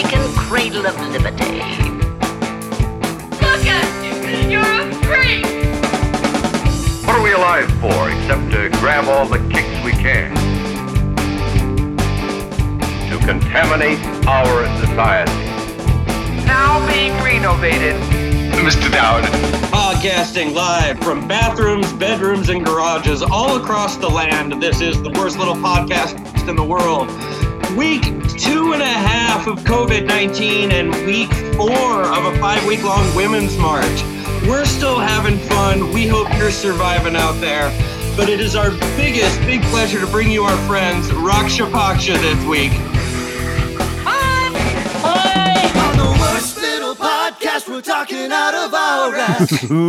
forsaken cradle of liberty. Look at you! You're a freak! What are we alive for except to grab all the kicks we can? To contaminate our society. Now being renovated. Mr. Dowd. Podcasting live from bathrooms, bedrooms, and garages all across the land. This is the worst little podcast in the world. Week 2.5 of COVID-19 and week 4 of a 5-week-long Women's March. We're still having fun. We hope you're surviving out there. But it is our big pleasure to bring you our friends, Raksha Paksha, this week. On the worst little podcast, we're talking out of our ass.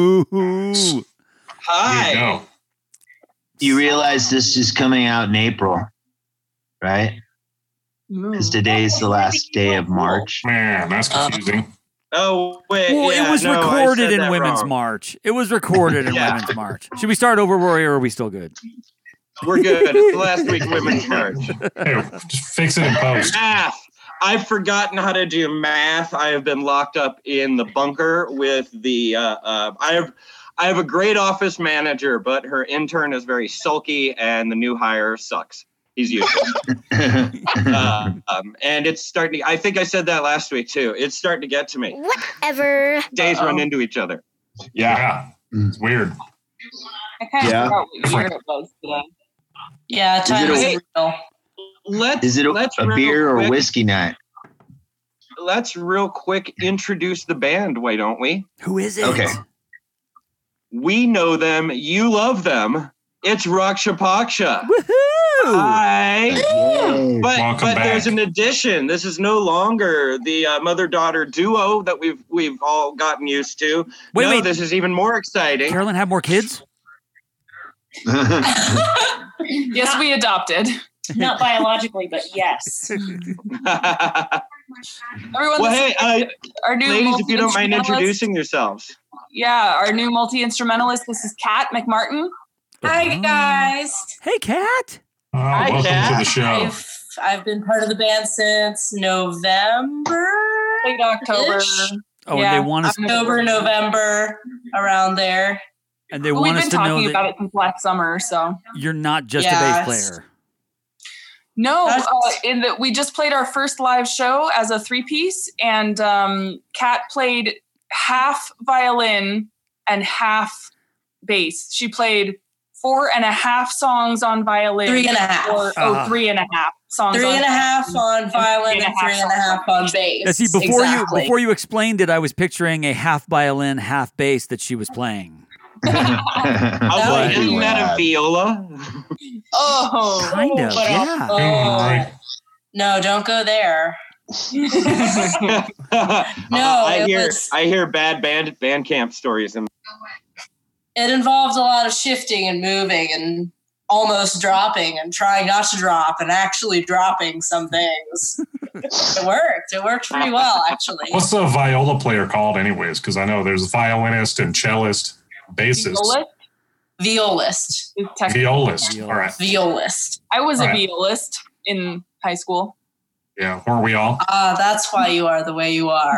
Hi. You realize this is coming out in April, right? Because today's the last day of March. Man, that's confusing. Oh, wait. Well, yeah, it was no, recorded I said in that Women's wrong. March. It was recorded in Yeah. Women's March. Should we start over, Rory, or are we still good? We're good. It's the last week Women's March. Hey, just fix it in post. Math. I've forgotten how to do math. I have been locked up in the bunker with the. I have a great office manager, but her intern is very sulky, and the new hire sucks. He's useless. And it's starting. I think I said that last week too. It's starting to get to me. Whatever. Days run into each other. Yeah. It's weird. I kind of Yeah. forgot what year it was today. Yeah, time Is is it real. Is it a real beer or quick- whiskey night? Let's real quick introduce the band. Why don't we? Who is it? Okay. We know them. You love them. It's Raksha Paksha. Woohoo! Hi. Yay. But Welcome back. there's an addition. This is no longer the mother-daughter duo that we've all gotten used to. Wait. This is even more exciting. Carolyn have more kids? Yes, we adopted. Not biologically, but yes. Everyone, Well, this hey, is our new ladies, if you don't mind multi-instrumentalist. introducing yourselves. Yeah, our new multi-instrumentalist. This is Kat McMartin. Hi, guys. Hey, Kat. Oh, welcome Kat. to the show. I've been part of the band since November. Late October. Oh, Yeah. and they want us, October, November, around there. and they We've want been us to know talking about that it since last summer, so. you're not just a Yes. bass player. No, That's- in that we just played our first live show as a 3-piece, and Kat played half violin and half bass. She played 4.5 songs on violin. 3.5. 3.5 songs. 3.5 on violin and 3.5 on bass. Yeah, see, before you explained it, I was picturing a half violin, half bass that she was playing. Oh, isn't that a viola? Oh, Kind of, but, yeah. Right. No, don't go there. I hear bad band camp stories. And It involved a lot of shifting and moving and almost dropping and trying not to drop and actually dropping some things. It worked. It worked pretty well, actually. What's a viola player called anyways? Because I know there's a violinist and cellist, bassist. Violist. is technically- Violist. All right. Violist. I was a Right. violist in high school. Yeah. Weren't we all? Ah, that's why you are the way you are.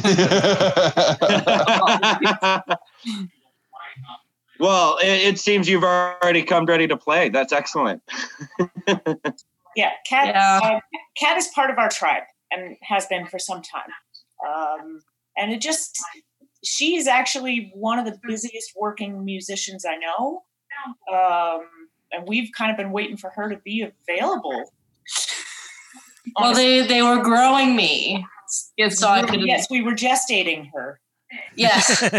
Well, it seems you've already come ready to play. That's excellent. Yeah, Kat. Yeah. Kat is part of our tribe and has been for some time. And she's actually one of the busiest working musicians I know. And we've kind of been waiting for her to be available. Well, they were growing me. Yes, So I could. Yes, we were gestating her. Yes. So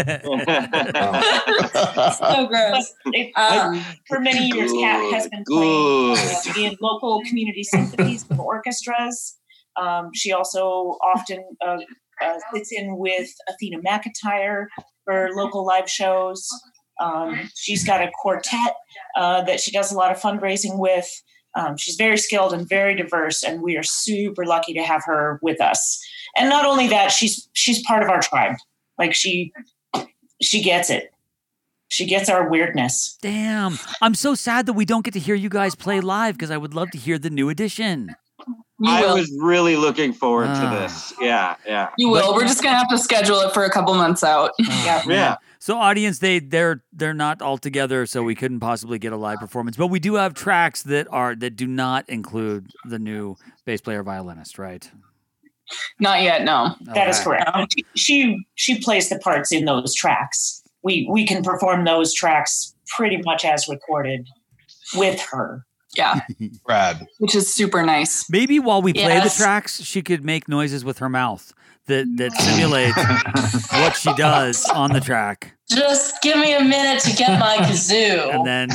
gross. For many years, Kat has been playing in local community symphonies and orchestras. She also often sits in with Athena McIntyre for local live shows. She's got a quartet that she does a lot of fundraising with. She's very skilled and very diverse, and we are super lucky to have her with us. And not only that, she's part of our tribe. Like she gets it. She gets our weirdness. Damn. I'm so sad that we don't get to hear you guys play live because I would love to hear the new edition. I was really looking forward to this. Yeah. You will. We're just gonna have to schedule it for a couple months out. Yeah. So audience, they're not all together, so we couldn't possibly get a live performance. But we do have tracks that do not include the new bass player violinist, right? Not yet, no. That is correct. She plays the parts in those tracks. We can perform those tracks pretty much as recorded with her. Yeah. Rad. Which is super nice. Maybe while we play the tracks, she could make noises with her mouth that simulate what she does on the track. Just give me a minute to get my kazoo. And then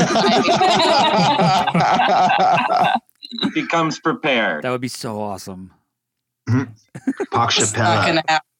becomes prepared. That would be so awesome. Acapella.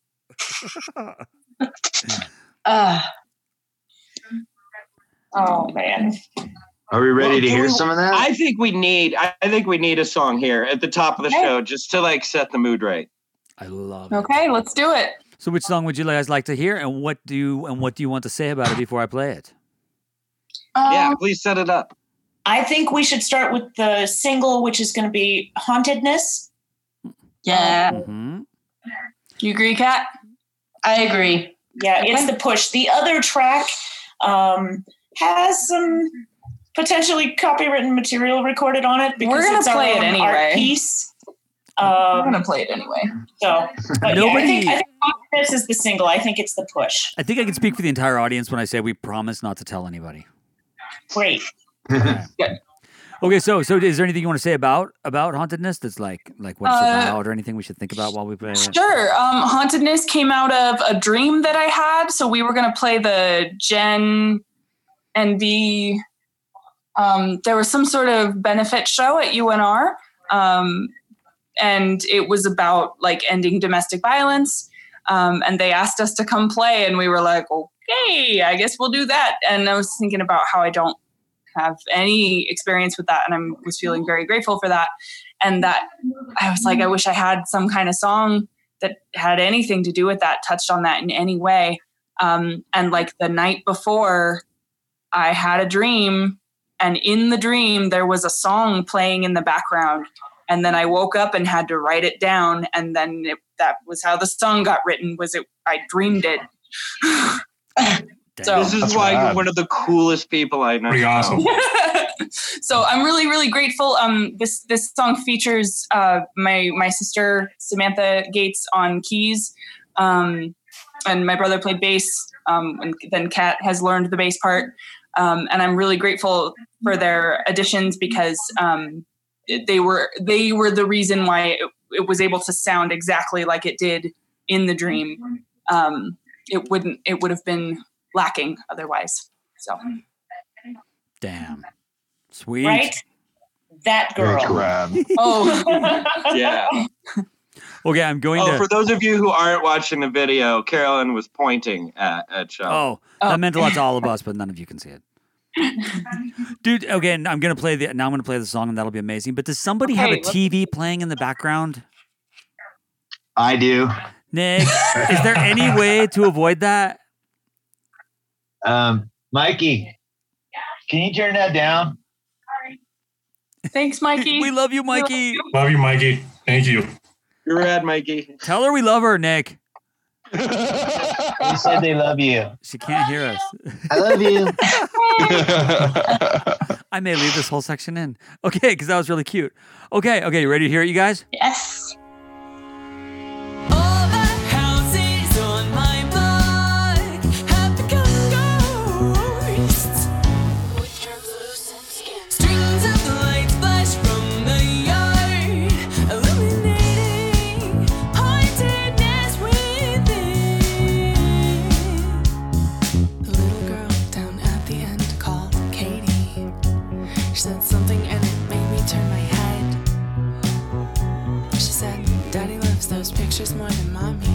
Oh man. Are we ready to hear some of that? I think we need a song here at the top of the show just to like set the mood right. I love it. Okay, let's do it. So which song would you guys like to hear, and what do you want to say about it before I play it? Yeah, please set it up. I think we should start with the single, which is going to be Hauntedness. Yeah. You agree, Kat? I agree. Yeah, it's the push. The other track has some potentially copywritten material recorded on it because we're going it's to play our it own anyway. art piece. We're going to play it anyway. So, but Nobody- I think Hauntedness is the single. I think it's the push. I think I can speak for the entire audience when I say we promise not to tell anybody. Great. Good. Okay, so is there anything you want to say about Hauntedness that's like what it's about, or anything we should think about while we play it? Sure. Hauntedness came out of a dream that I had. So we were going to play the Gen NV. There was some sort of benefit show at UNR. And it was about like ending domestic violence. And they asked us to come play, and we were like, okay, I guess we'll do that. And I was thinking about how I don't have any experience with that, and I was feeling very grateful for that. And that I was like, I wish I had some kind of song that had anything to do with that, touched on that in any way. And like the night before, I had a dream, and in the dream there was a song playing in the background, and then I woke up and had to write it down, and then that was how the song got written. I dreamed it. So, this is why you're one of the coolest people I know. Pretty awesome. So I'm really, really grateful. This song features my sister Samantha Gates on keys, and my brother played bass. And then Kat has learned the bass part, and I'm really grateful for their additions because they were the reason why it was able to sound exactly like it did in the dream. It would have been lacking otherwise. So damn. Sweet. Right? That girl. Oh. Yeah. Okay, I'm going to... for those of you who aren't watching the video, Carolyn was pointing at Sean. Oh, that meant a lot to all of us, but none of you can see it. Dude, okay, I'm going to play the song, and that'll be amazing. But does somebody have a TV playing in the background? I do. Nick, is there any way to avoid that? Mikey, can you turn that down? Thanks, Mikey. We love you, Mikey. Love you, Mikey. Thank you. You're rad, Mikey. Tell her we love her, Nick. They said they love you. She can't hear us. I love you. I may leave this whole section in. Okay, because that was really cute. Okay, you ready to hear it, you guys? Yes. Those pictures more than mommy.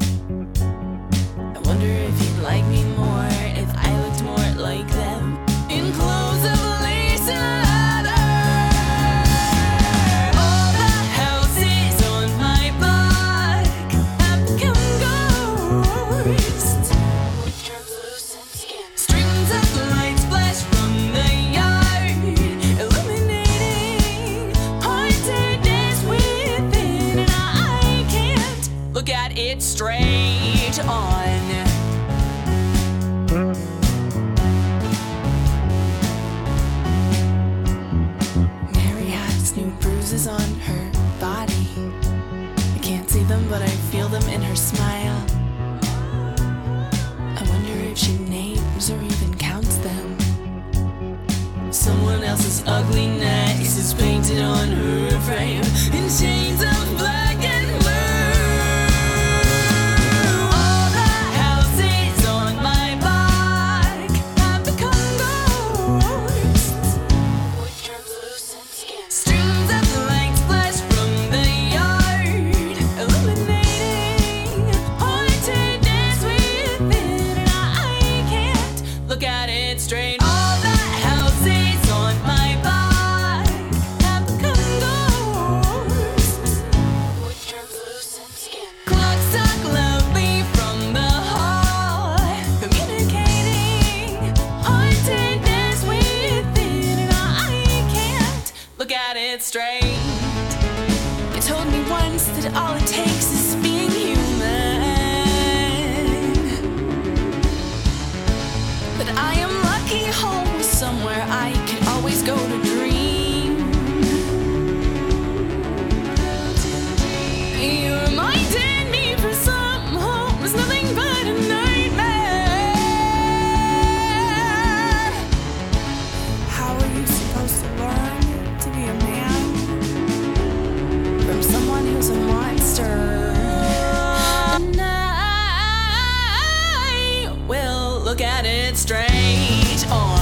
I wonder if you'd like me more if I looked more like them in clothes of lace and leather. All the houses on my block have become ghosts. With translucent skin, strings of lights flash from the yard, illuminating haunted dance with it straight on. Mary has new bruises on her body. I can't see them, but I feel them in her smile. I wonder if she names or even counts them. Someone else's ugly nice is painted on her frame in shades of black and blue. All the houses on my block have become ghosts. Streams of light splash from the yard, illuminating hauntedness within, and I can't look at it straight. All the houses on my block have become ghosts. Clocks talk loudly from the hall, communicating hauntedness within, and I can't look at it straight. You told me once that all it takes is being human, but I am lucky home somewhere I can always go to dream. You reminded me for some home was nothing but a nightmare. How are you supposed to learn to be a man from someone who's a monster? And I will look at it straight on.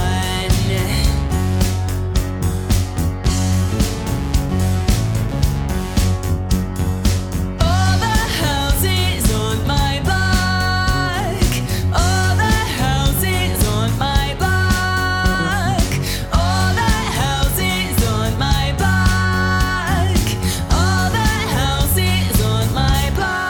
All the houses on my block, all the houses on my block, all the houses on my block, all the houses on my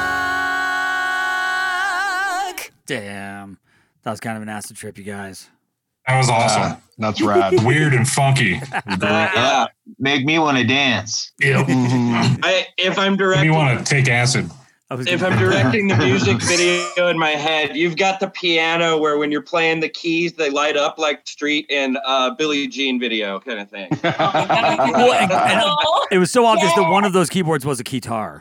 block. Damn. That was kind of an acid trip, you guys. That was awesome. That's rad. Weird and funky. Yeah. Make me want to dance. Yep. If I'm Me directing, want to take acid. if I'm directing the music video in my head, you've got the piano where when you're playing the keys, they light up like Street and Billie Jean video kind of thing. Well, and it was so obvious that one of those keyboards was a guitar.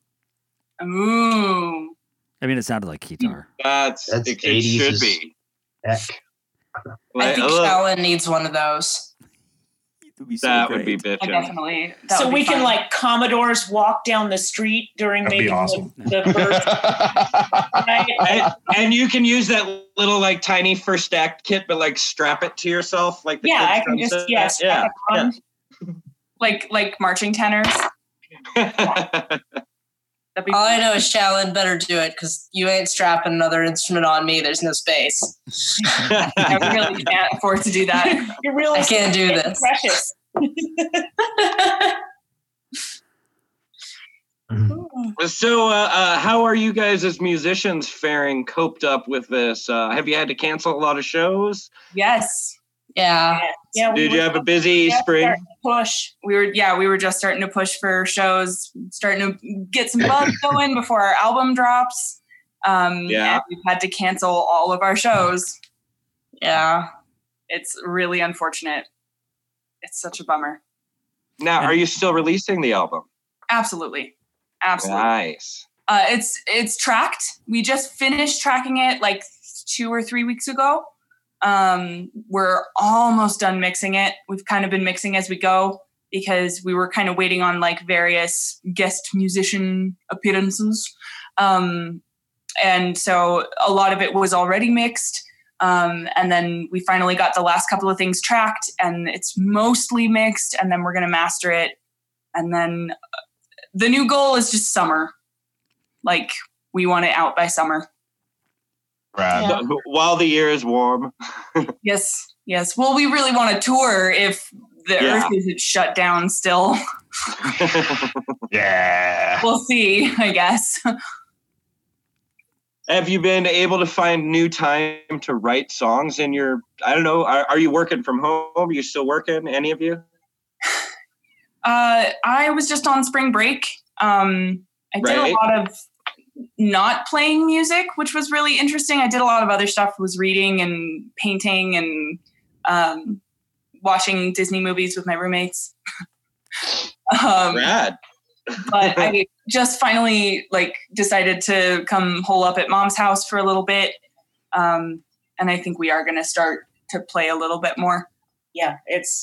Ooh. I mean, it sounded like guitar. That's it 80s should is- be. Heck. I Like, think Shaolin needs one of those. that would be bitchin'. Definitely. So we can like Commodores walk down the street during That'd be maybe awesome. the birth. And you can use that little like tiny first act kit, but like strap it to yourself, like the Yeah, I kids can drum just set. strap it on. Like marching tenors. That'd be All I know is Shaolin better do it because you ain't strapping another instrument on me. There's no space. I really can't afford to do that. You're really I can't do this. precious. So, how are you guys as musicians faring, coped up with this? Have you had to cancel a lot of shows? Yes. Yeah. Yeah. Did you have a busy spring? Push. We were just starting to push for shows, starting to get some buzz going before our album drops. And we've had to cancel all of our shows. Yeah. It's really unfortunate. It's such a bummer. Now, are you still releasing the album? Absolutely. Nice. It's tracked. We just finished tracking it like 2 or 3 weeks ago. We're almost done mixing it. We've kind of been mixing as we go because we were kind of waiting on like various guest musician appearances. And so a lot of it was already mixed. And then we finally got the last couple of things tracked and it's mostly mixed, and then we're going to master it. And then the new goal is just summer. Like we want it out by summer. Rad. While the year is warm. Yes. Well, we really want to tour if the Earth isn't shut down still. Yeah. We'll see, I guess. Have you been able to find new time to write songs in your, I don't know, are you working from home? Are you still working, any of you? I was just on spring break. I did a lot of not playing music, which was really interesting. I did a lot of other stuff, was reading and painting and watching Disney movies with my roommates. Rad. But I just finally decided to come hole up at Mom's house for a little bit. And I think we are going to start to play a little bit more. Yeah,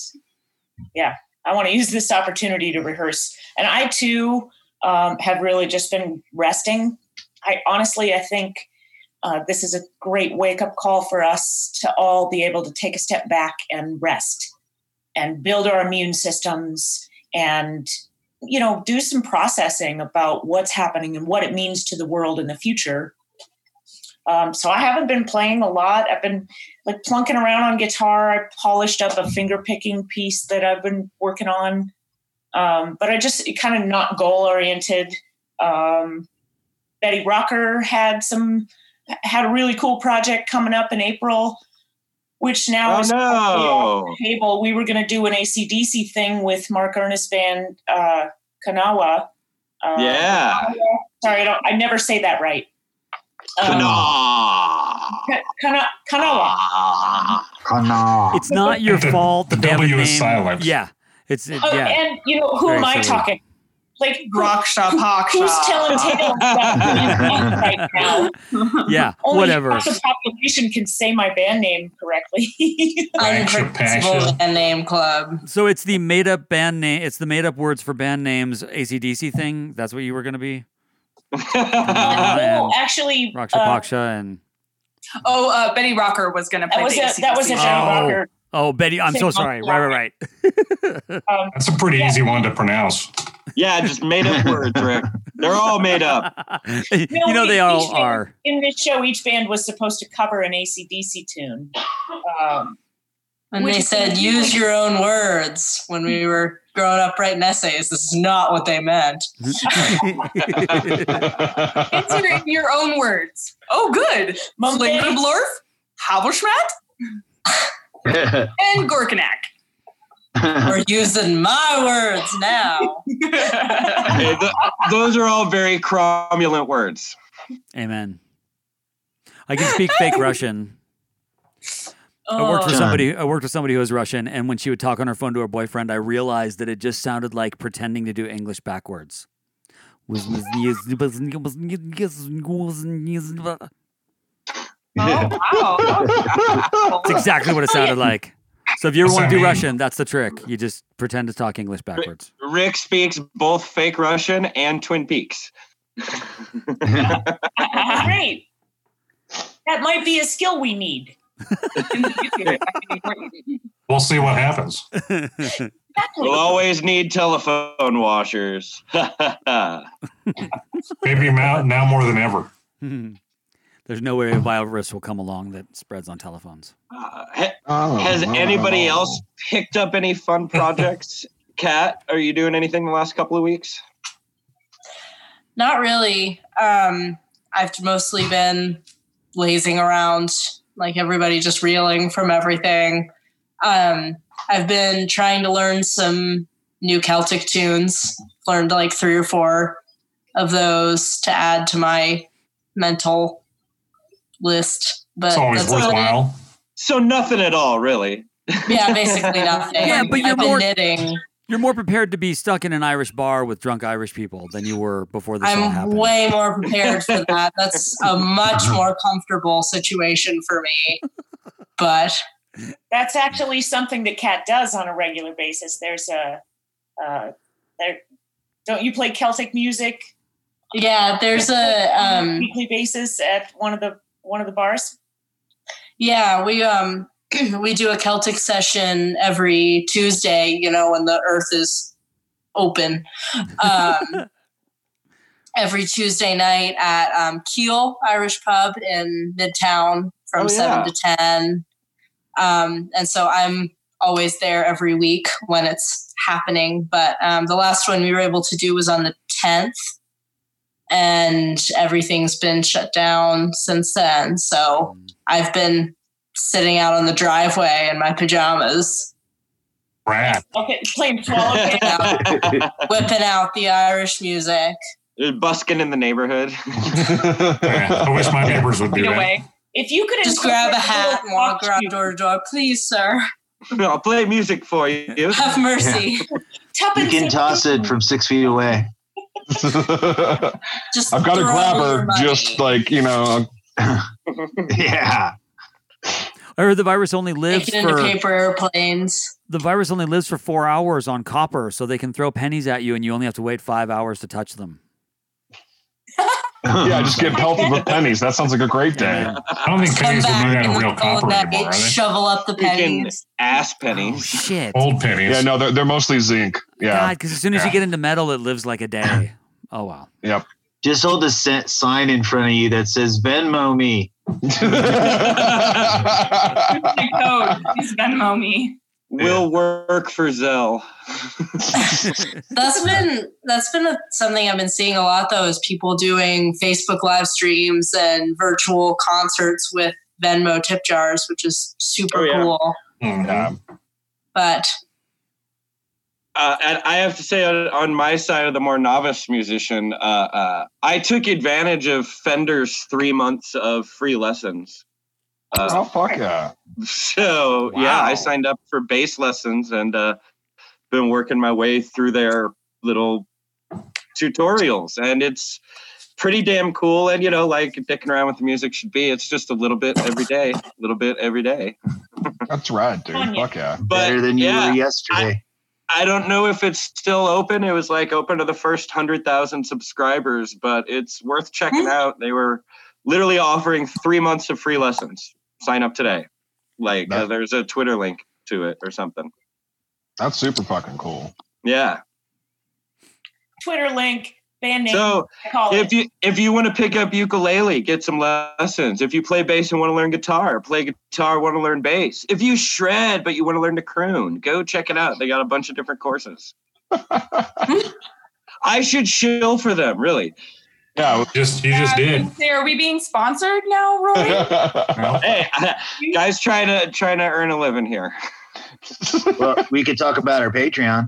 I want to use this opportunity to rehearse. And I too have really just been resting. I think this is a great wake-up call for us to all be able to take a step back and rest and build our immune systems and, do some processing about what's happening and what it means to the world in the future. So I haven't been playing a lot. I've been plunking around on guitar. I polished up a finger picking piece that I've been working on. But I just kind of not goal oriented. Betty Rocker had a really cool project coming up in April, which now is off the table. We were going to do an AC/DC thing with Mark Ernest Band, Kanawa. Sorry, I never say that right. Kanawa. It's not your fault. The W name. is silent. Yeah. It's yeah. And who Very am I silly. talking? Rocksha, who's telling tales about right now? Yeah, Only whatever. half the population can say my band name correctly. Unpredictable band name club. So it's the made up band name. It's the made up words for band names. AC/DC thing. That's what you were going to be. No, actually, Raksha Paksha and. Betty Rocker was going to play. That was a Betty Rocker. Oh, Betty. I'm so sorry. Right. That's a pretty easy one to pronounce. Yeah, just made up words, Rick. They're all made up. They all are. In this show, each band was supposed to cover an AC/DC tune. And they said, use your own words when we were growing up writing essays. This is not what they meant. Answer in your own words. Oh, good. Slingerblorf, Havelschmat, and Gorkanak. We're using my words now. Hey, those are all very cromulent words. Amen. I can speak fake Russian. I worked with somebody who was Russian, and when she would talk on her phone to her boyfriend, I realized that it just sounded like pretending to do English backwards. That's exactly what it sounded like. So if you ever want to do Russian, that's the trick. You just pretend to talk English backwards. Rick speaks both fake Russian and Twin Peaks. Great. That might be a skill we need. We'll see what happens. We'll always need telephone washers. Maybe now more than ever. There's no way a virus will come along that spreads on telephones. Has anybody else picked up any fun projects? Kat, are you doing anything the last couple of weeks? Not really. I've mostly been lazing around like everybody, just reeling from everything. I've been trying to learn some new Celtic tunes, learned like 3 or 4 of those to add to my mental list. But it's always worthwhile. So nothing at all, really. Yeah, basically nothing. Yeah, but I've been knitting. You're more prepared to be stuck in an Irish bar with drunk Irish people than you were before this all happened. I'm way more prepared for that. That's a much more comfortable situation for me. But that's actually something that Kat does on a regular basis. There's don't you play Celtic music? Yeah, there's a weekly basis at one of the bars. Yeah, we do a Celtic session every Tuesday, when the earth is open. Every Tuesday night at Keel Irish Pub in Midtown from 7 to 10. And so I'm always there every week when it's happening. But the last one we were able to do was on the 10th. And everything's been shut down since then. So I've been sitting out on the driveway in my pajamas. Rad. Okay, playing Swallow whipping out the Irish music. busking in the neighborhood. Yeah, I wish my neighbors would do that. Away. If you could Just grab a hat and walk around door to door. Please, sir. I'll play music for you. Have mercy. You can toss it from 6 feet away. Just I've got to throw grab your her, money. just like, you know. Yeah. I heard the virus only lives Make it into for paper airplanes. the virus only lives for 4 hours on copper, so they can throw pennies at you, and you only have to wait 5 hours to touch them. Yeah, just get pelted with pennies. That sounds like a great day. I don't think pennies are made out of real copper anymore, are they? Shovel up the pennies. Ass pennies. Oh, shit. Old pennies. Yeah, no, they're mostly zinc. Yeah. God, because as soon as you get into metal, it lives like a day. Oh, wow. Yep. Just hold the sign in front of you that says Venmo me. Code. Please Venmo me. Will work for Zelle. That's been something I've been seeing a lot though, is people doing Facebook live streams and virtual concerts with Venmo tip jars, which is super cool. Yeah. But and I have to say, on my side of the more novice musician, I took advantage of Fender's 3 months of free lessons. Oh, fuck yeah. So, yeah, I signed up for bass lessons and been working my way through their little tutorials. And it's pretty damn cool. And, you know, like dicking around with the music should be, it's just a little bit every day, a little bit every day. That's right, dude. Fuck yeah. Better than you were yesterday. I don't know if it's still open. It was like open to the first 100,000 subscribers, but it's worth checking out. They were literally offering 3 months of free lessons. Sign up today. Like there's a Twitter link to it or something. That's super fucking cool. Yeah. Twitter link, band name. So college. if you want to pick up ukulele, get some lessons. If you play bass and want to learn guitar, play guitar, want to learn bass. If you shred but you want to learn to croon, go check it out. They got a bunch of different courses. I should shill for them, really. Yeah, you just did. Are we being sponsored now, Roy? Hey, guys, trying to earn a living here. Well, we could talk about our Patreon.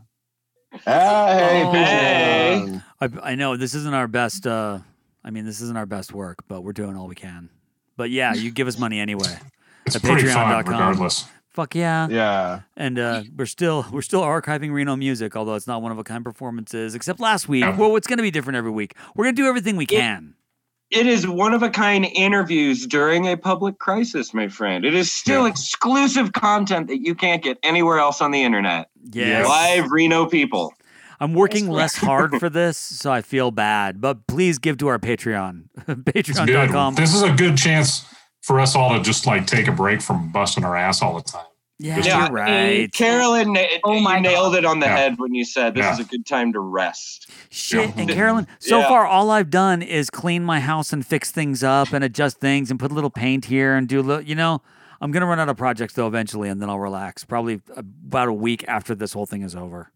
Hey. I know this isn't our best. This isn't our best work, but we're doing all we can. But yeah, you give us money anyway. It's at pretty fun, patreon.com. regardless. Fuck yeah. Yeah. And we're still archiving Reno music, although it's not one of a kind performances, except last week. Well, it's going to be different every week. We're going to do everything we can. It is one of a kind interviews during a public crisis, my friend. It is still exclusive content that you can't get anywhere else on the internet. Yes. Live Reno people. I'm working less hard for this, so I feel bad. But please give to our Patreon. Patreon.com. This is a good chance for us all to just like take a break from busting our ass all the time. Yeah, you're right. Carolyn, you nailed it on the head when you said this Yeah. is a good time to rest. Shit. And Carolyn, so far all I've done is clean my house and fix things up and adjust things and put a little paint here and do a little, I'm going to run out of projects though eventually and then I'll relax. Probably about a week after this whole thing is over.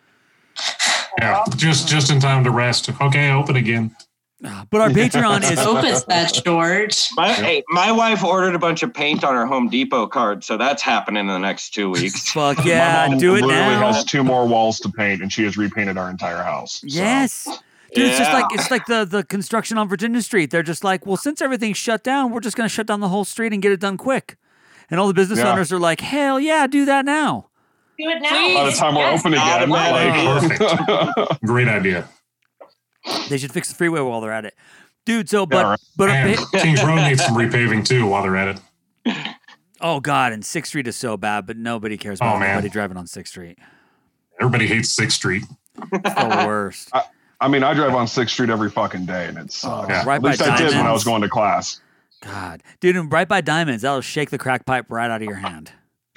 Yeah, just in time to rest. Okay, open again. But our Patreon is Opus that, George. My wife ordered a bunch of paint on her Home Depot card, so that's happening in the next 2 weeks. Fuck yeah, My mom do it literally now. has 2 more walls to paint, and she has repainted our entire house. So. Yes. Dude, it's like the construction on Virginia Street. They're just like, well, since everything's shut down, we're just going to shut down the whole street and get it done quick. And all the business owners are like, hell yeah, do that now. Do it now. By the time we're open again, Perfect. Great idea. They should fix the freeway while they're at it. Dude, so, And Kings Road needs some repaving too while they're at it. Oh, God, and 6th Street is so bad, but nobody cares about anybody driving on 6th Street. Everybody hates 6th Street. It's the worst. I mean, I drive on 6th Street every fucking day, and it's right at least by I did when I Diamonds. was going to class. God. Dude, and right by Diamonds, that'll shake the crack pipe right out of your hand.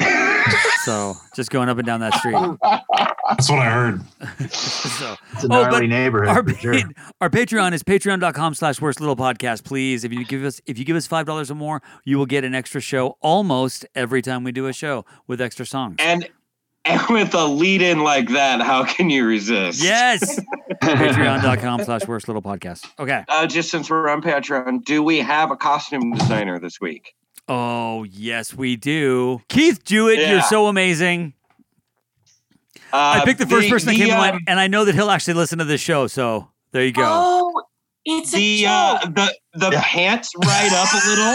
So, just going up and down that street. That's what I heard. It's a gnarly neighborhood our, for sure. Our Patreon is patreon.com/worstlittlepodcast. Please, if you give us $5 or more, you will get an extra show almost every time we do a show with extra songs. And with a lead in like that, how can you resist? Yes. Patreon.com/worstlittlepodcast. Okay. Just since we're on Patreon, do we have a costume designer this week? Oh, yes, we do. Keith Jewett, you're so amazing. I picked the first person that came to mind, and I know that he'll actually listen to this show, so There you go. Oh, it's the pants right up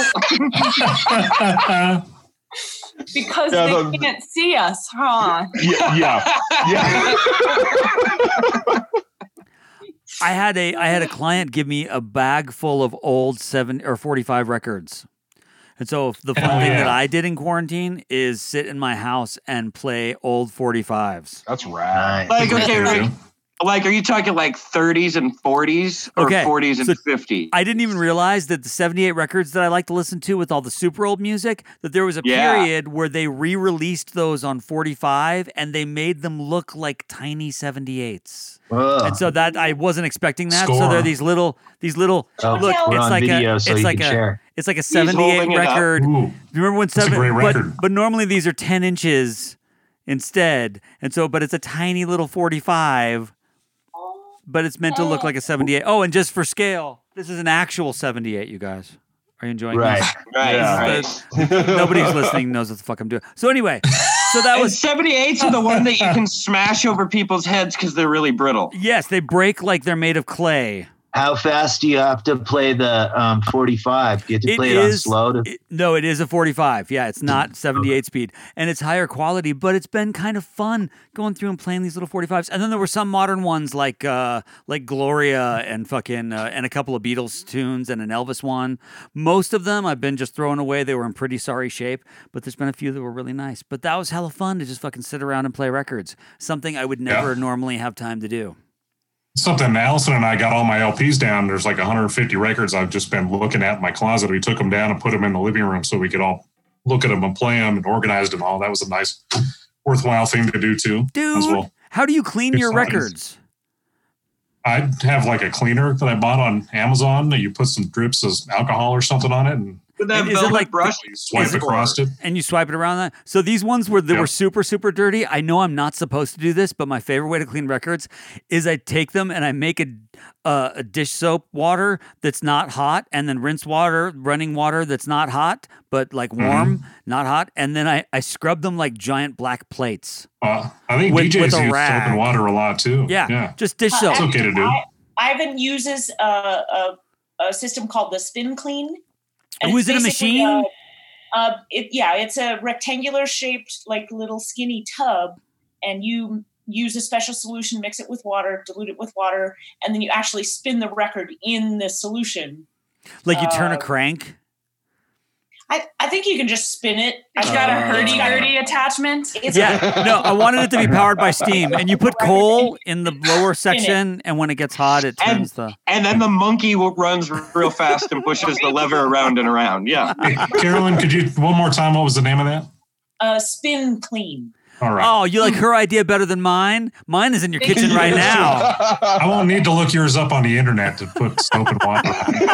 a little. Because Yeah, they can't see us, huh? Yeah. I had a client give me a bag full of old 7 or 45 records. And so the fun thing that I did in quarantine is sit in my house and play old 45s. That's right. Like, okay, Rick, like, are you talking like 30s and 40s or 40s and 50s? I didn't even realize that the 78 records that I like to listen to with all the super old music, that there was a period where they re-released those on 45 and they made them look like tiny 78s. And so that I wasn't expecting that. So they're these little look, it's like it's like a 78 record. Remember when but normally these are 10 inches instead. And so but it's a tiny little 45. But it's meant to look like a 78. Oh, and just for scale, this is an actual 78, you guys. Are you enjoying this? Right. Nobody who's listening knows what the fuck I'm doing. So anyway, so that was 78s are the one that you can smash over people's heads because they're really brittle. Yes, they break like they're made of clay. How fast do you have to play the 45? Do you have to play it on slow? No, it is a 45. Yeah, it's not 78 speed. And it's higher quality, but it's been kind of fun going through and playing these little 45s. And then there were some modern ones like Gloria and fucking and a couple of Beatles tunes and an Elvis one. Most of them I've been just throwing away. They were in pretty sorry shape, but there's been a few that were really nice. But that was hella fun to just fucking sit around and play records. Something I would never normally have time to do. Something Allison and I got all my LPs down. There's like 150 records I've just been looking at in my closet. We took them down and put them in the living room so we could all look at them and play them and organized them all. That was a nice, worthwhile thing to do too. Dude, as well. How do you clean your records? I have like a cleaner that I bought on Amazon that you put some drips of alcohol or something on it and Is it like brush? You swipe across it. And you swipe it around that. So these ones were super, super dirty. I know I'm not supposed to do this, but my favorite way to clean records is I take them and I make a dish soap water that's not hot, and then rinse water, running water that's not hot, but like warm, not hot. And then I scrub them like giant black plates. I think DJs use soap and water a lot too. Yeah. Just dish soap. It's okay to do. Ivan uses a system called the Spin Clean. Oh, is it a machine? It's a rectangular shaped, like little skinny tub, and you use a special solution, mix it with water, dilute it with water, and then you actually spin the record in the solution. Like you turn a crank? I think you can just spin it. It's got a hurdy-gurdy attachment. No, I wanted it to be powered by steam. And you put coal in the lower section, and when it gets hot, it turns And then the monkey runs real fast and pushes the lever around and around. Yeah. Hey, Carolyn, could you, one more time, what was the name of that? Spin Clean. All right. Oh, you like her idea better than mine? Mine is in your kitchen right now. I won't need to look yours up on the internet to put soap and water.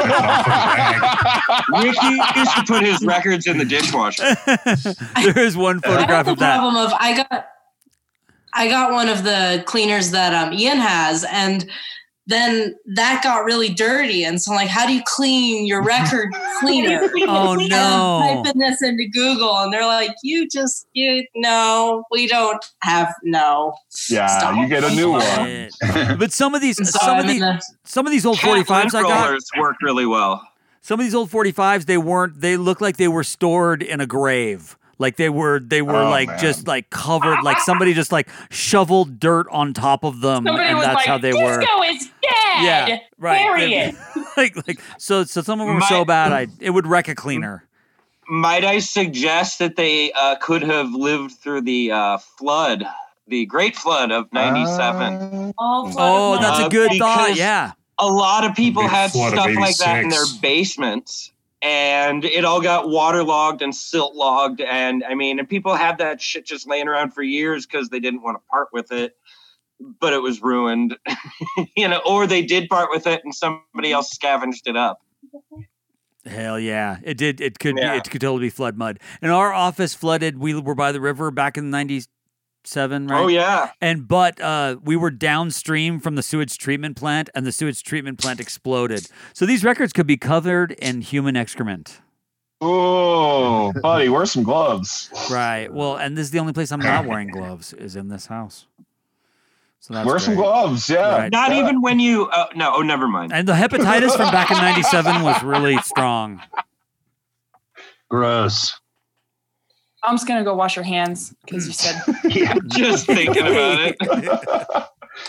Ricky used to put his records in the dishwasher. There is one photograph of that. Problem of I got one of the cleaners that Ian has, and then that got really dirty. And so I'm like, how do you clean your record cleaner? Oh, no. I'm typing this into Google, and they're like, no, we don't have, no. Yeah, Stop. you get a new one. But some of these old 45s I got worked really well. Some of these old 45s, they look like they were stored in a grave. Like they were just like covered, like somebody just like shoveled dirt on top of them, Somebody and was that's like, how they were. Disco is dead. Yeah, right. Bury it. like so some of them were so bad, it would wreck a cleaner. Might I suggest that they could have lived through the flood, the Great Flood of '97? Oh, that's a good thought. Yeah, a lot of people had Flood stuff of like that in 86. their basements. And it all got waterlogged and silt logged. And I mean, and people had that shit just laying around for years because they didn't want to part with it, but it was ruined, or they did part with it and somebody else scavenged it up. Hell yeah. It did. It could totally be flood mud. And our office flooded. We were by the river back in the 97, right? Oh yeah. But we were downstream from the sewage treatment plant, and the sewage treatment plant exploded. So these records could be covered in human excrement. Oh, buddy, wear some gloves. Right. Well, and this is the only place I'm not wearing gloves is in this house. So that's Wear some great. gloves, yeah. Right. Not even when you. No, oh, never mind. And the hepatitis from back in '97 was really strong. Gross. I'm just gonna go wash your hands because you said. Just thinking about it.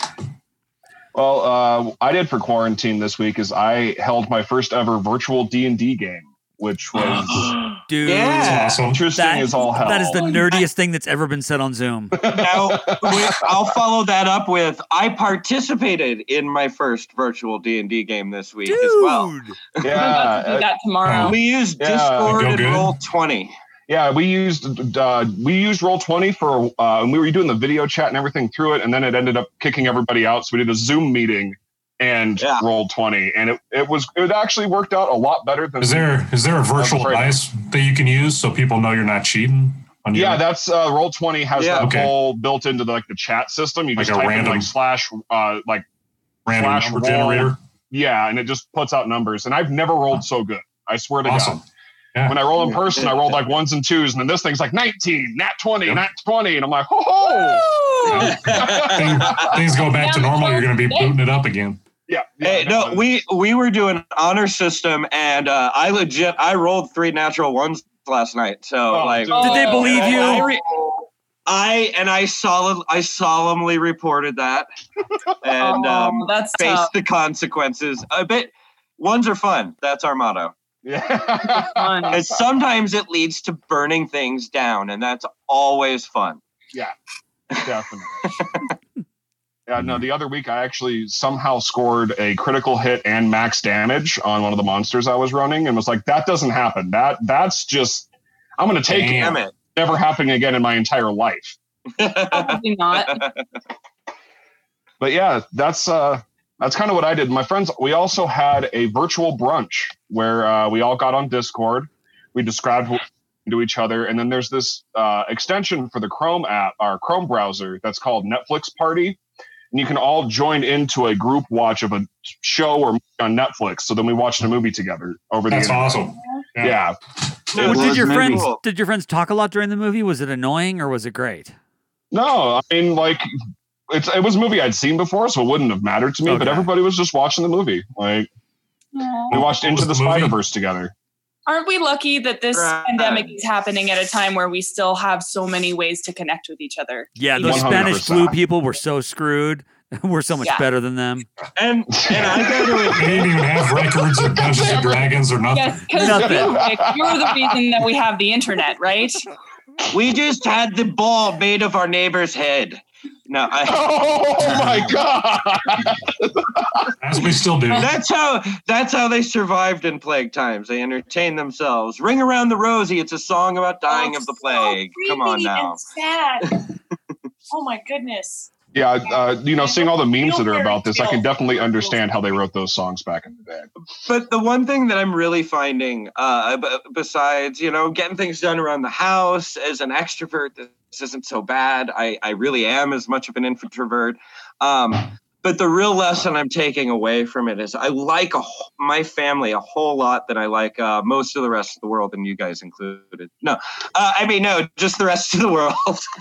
Well, I did for quarantine this week is I held my first ever virtual D&D game, which was Dude, Yeah. interesting as all hell. that is the nerdiest thing that's ever been said on Zoom. Now, I'll follow that up with I participated in my first virtual D&D game this week as well. I'm about to do that tomorrow. We used Yeah. Discord Go and good. Roll20. Yeah, we used Roll20 for and we were doing the video chat and everything through it, and then it ended up kicking everybody out. So we did a Zoom meeting and Roll20, and it actually worked out a lot better than. Is there a virtual dice that you can use so people know you're not cheating? Yeah, that's Roll20 has that Okay. whole built into the chat system. You Like just a type random- in slash random slash number roll. generator. Yeah, and it just puts out numbers. And I've never rolled so good. I swear to Awesome. God. When I roll in person, I rolled like 1s and 2s, and then this thing's like 19, nat 20, nat 20, and I'm like, ho Things go back to normal. You're going to be booting it up again. Yeah. Hey, no, we were doing honor system, and I rolled 3 natural ones last night. So Did they believe you? I solemnly reported that and that's faced tough. the consequences. I bet ones are fun. That's our motto. Yeah. And sometimes it leads to burning things down, and that's always fun. Yeah, definitely. Yeah, no, the other week I actually somehow scored a critical hit and max damage on one of the monsters I was running, and was like, that doesn't happen. That's just, I'm going to take Damn it. it. Never happening again in my entire life. Probably not. But yeah, that's kind of what I did. My friends, we also had a virtual brunch where we all got on Discord. We described what we do to each other. And then there's this extension for the Chrome app, our Chrome browser, that's called Netflix Party. And you can all join into a group watch of a show or movie on Netflix. So then we watched a movie together over the That's internet. awesome. Yeah. Well, was did your friends talk a lot during the movie? Was it annoying or was it great? No, I mean, like, it was a movie I'd seen before, so it wouldn't have mattered to me. But Okay. everybody was just watching the movie. Like, we watched Into the Spider-Verse together. Aren't we lucky that this pandemic is happening at a time where we still have so many ways to connect with each other? Yeah, those 100%. Spanish flu people were so screwed. We're so much Yeah. better than them. And I got to They admit, didn't even have records of Dungeons and Dragons or nothing. Yes, because you're the reason that we have the internet, right? we just had the ball made of our neighbor's head. No, Oh my God! As we still do. that's how they survived in plague times. They entertained themselves. Ring Around the Rosie. It's a song about dying of the plague. Come on now. Sad. Oh my goodness. Yeah, seeing all the memes that are about this, I can definitely understand how they wrote those songs back in the day. But the one thing that I'm really finding, besides, getting things done around the house as an extrovert, this isn't so bad. I really am as much of an introvert. But the real lesson I'm taking away from it is I like my family a whole lot than I like most of the rest of the world, and you guys included. No, just the rest of the world.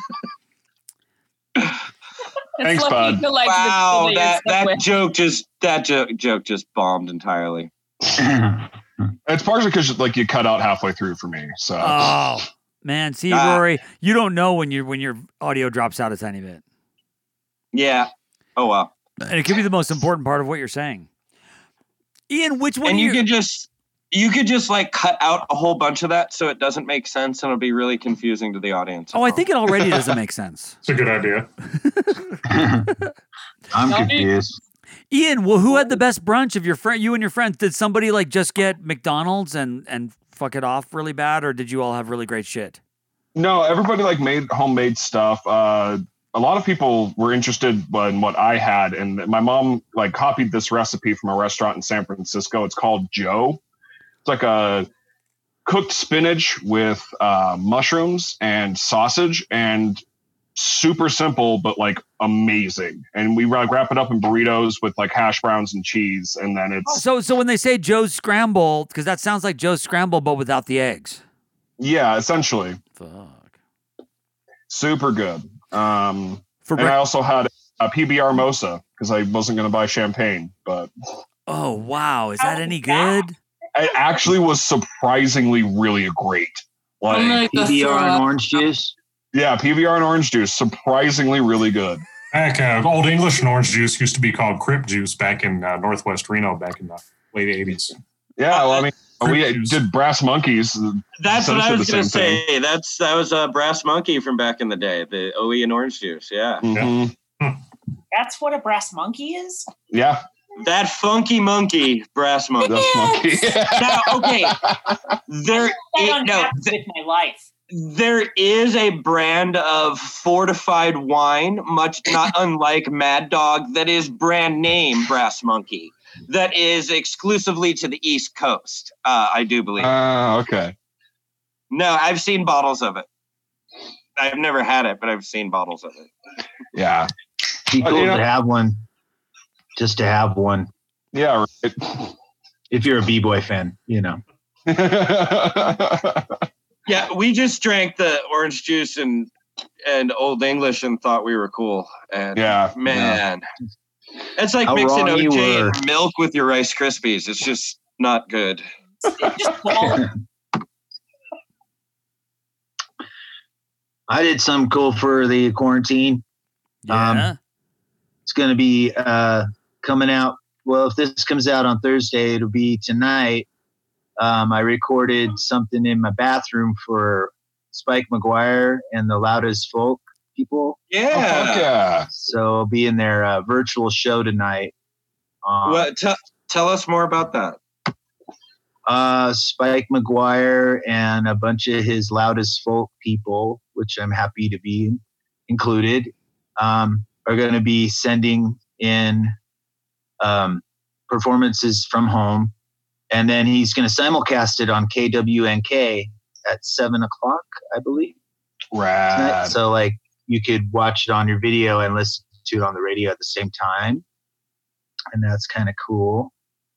Thanks, bud. Wow, that joke just bombed entirely. It's partially because you cut out halfway through for me. So. Oh man, see, Rory, you don't know when your audio drops out a tiny bit. Yeah. Oh well. And it could be the most important part of what you're saying. Ian, which one? And you could just like cut out a whole bunch of that so it doesn't make sense and it'll be really confusing to the audience. Oh, I think it already doesn't make sense. It's a good idea. I'm confused. Ian, well, who had the best brunch of you and your friends? Did somebody just get McDonald's and fuck it off really bad, or did you all have really great shit? No, everybody made homemade stuff. A lot of people were interested in what I had, and my mom copied this recipe from a restaurant in San Francisco. It's called Joe. It's like a cooked spinach with mushrooms and sausage, and super simple, but amazing. And we wrap it up in burritos with hash browns and cheese, and then it's So when they say Joe's Scramble, because that sounds like Joe's Scramble, but without the eggs. yeah, essentially Fuck. super good. For and I also had PBR Mosa because I wasn't going to buy champagne, but Oh wow, is that any good? it actually was surprisingly really great. Like PBR and orange juice. Yeah, PBR and orange juice, surprisingly really good. Heck, Old English and orange juice used to be called Crip Juice back in Northwest Reno back in the late 80s. Yeah, well, I mean, we did Brass Monkeys. That's what I was going to same say. That was a Brass Monkey from back in the day, the OE and orange juice. Yeah. Mm-hmm. That's what a brass monkey is? Yeah. That funky monkey, Brass Monkey. Brass Monkey. Now, okay. That happens with my life. There is a brand of fortified wine, much not unlike Mad Dog, that is brand name Brass Monkey. That is exclusively to the East Coast, I do believe. Okay. No, I've seen bottles of it. I've never had it, but I've seen bottles of it. Yeah. Be cool to have one. Just to have one. Yeah, right. If you're a B-boy fan, you know. Yeah, we just drank the orange juice and Old English and thought we were cool. And man, it's like How mixing wrong you OJ were. and milk with your Rice Krispies. It's just not good. I did something cool for the quarantine. Yeah. It's going to be coming out. Well, if this comes out on Thursday, it'll be tonight. I recorded something in my bathroom for Spike McGuire and the Loudest Folk people. Yeah. So I'll be in their virtual show tonight. Tell us more about that. Spike McGuire and a bunch of his Loudest Folk people, which I'm happy to be included, are going to be sending in performances from home. And then he's going to simulcast it on KWNK at 7:00, I believe. Rad. So like you could watch it on your video and listen to it on the radio at the same time. And that's kind of cool.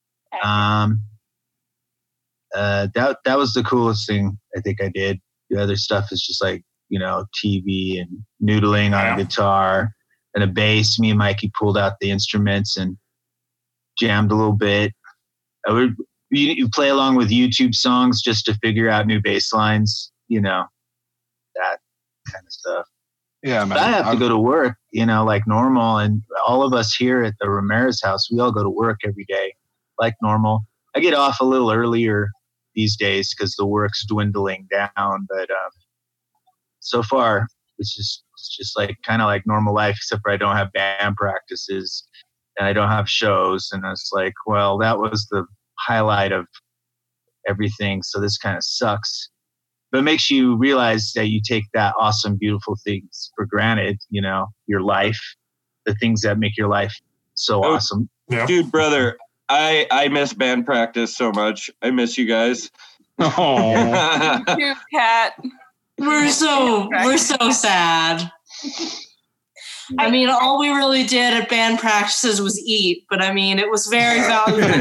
That was the coolest thing I think I did. The other stuff is just like, you know, TV and noodling on a guitar and a bass. Me and Mikey pulled out the instruments and jammed a little bit. You play along with YouTube songs just to figure out new bass lines, you know, that kind of stuff. Yeah, man. But I have to go to work, you know, like normal. And all of us here at the Ramirez house, we all go to work every day like normal. I get off a little earlier these days because the work's dwindling down. But so far, it's just like kind of like normal life, except for I don't have band practices and I don't have shows. And it's like, well, that was the highlight of everything. So this kind of sucks. But it makes you realize that you take that awesome, beautiful things for granted, you know, your life, the things that make your life so awesome. Dude, brother, I miss band practice so much. I miss you guys. Oh, Cute cat. We're so sad. I mean, all we really did at band practices was eat, but I mean, it was very valuable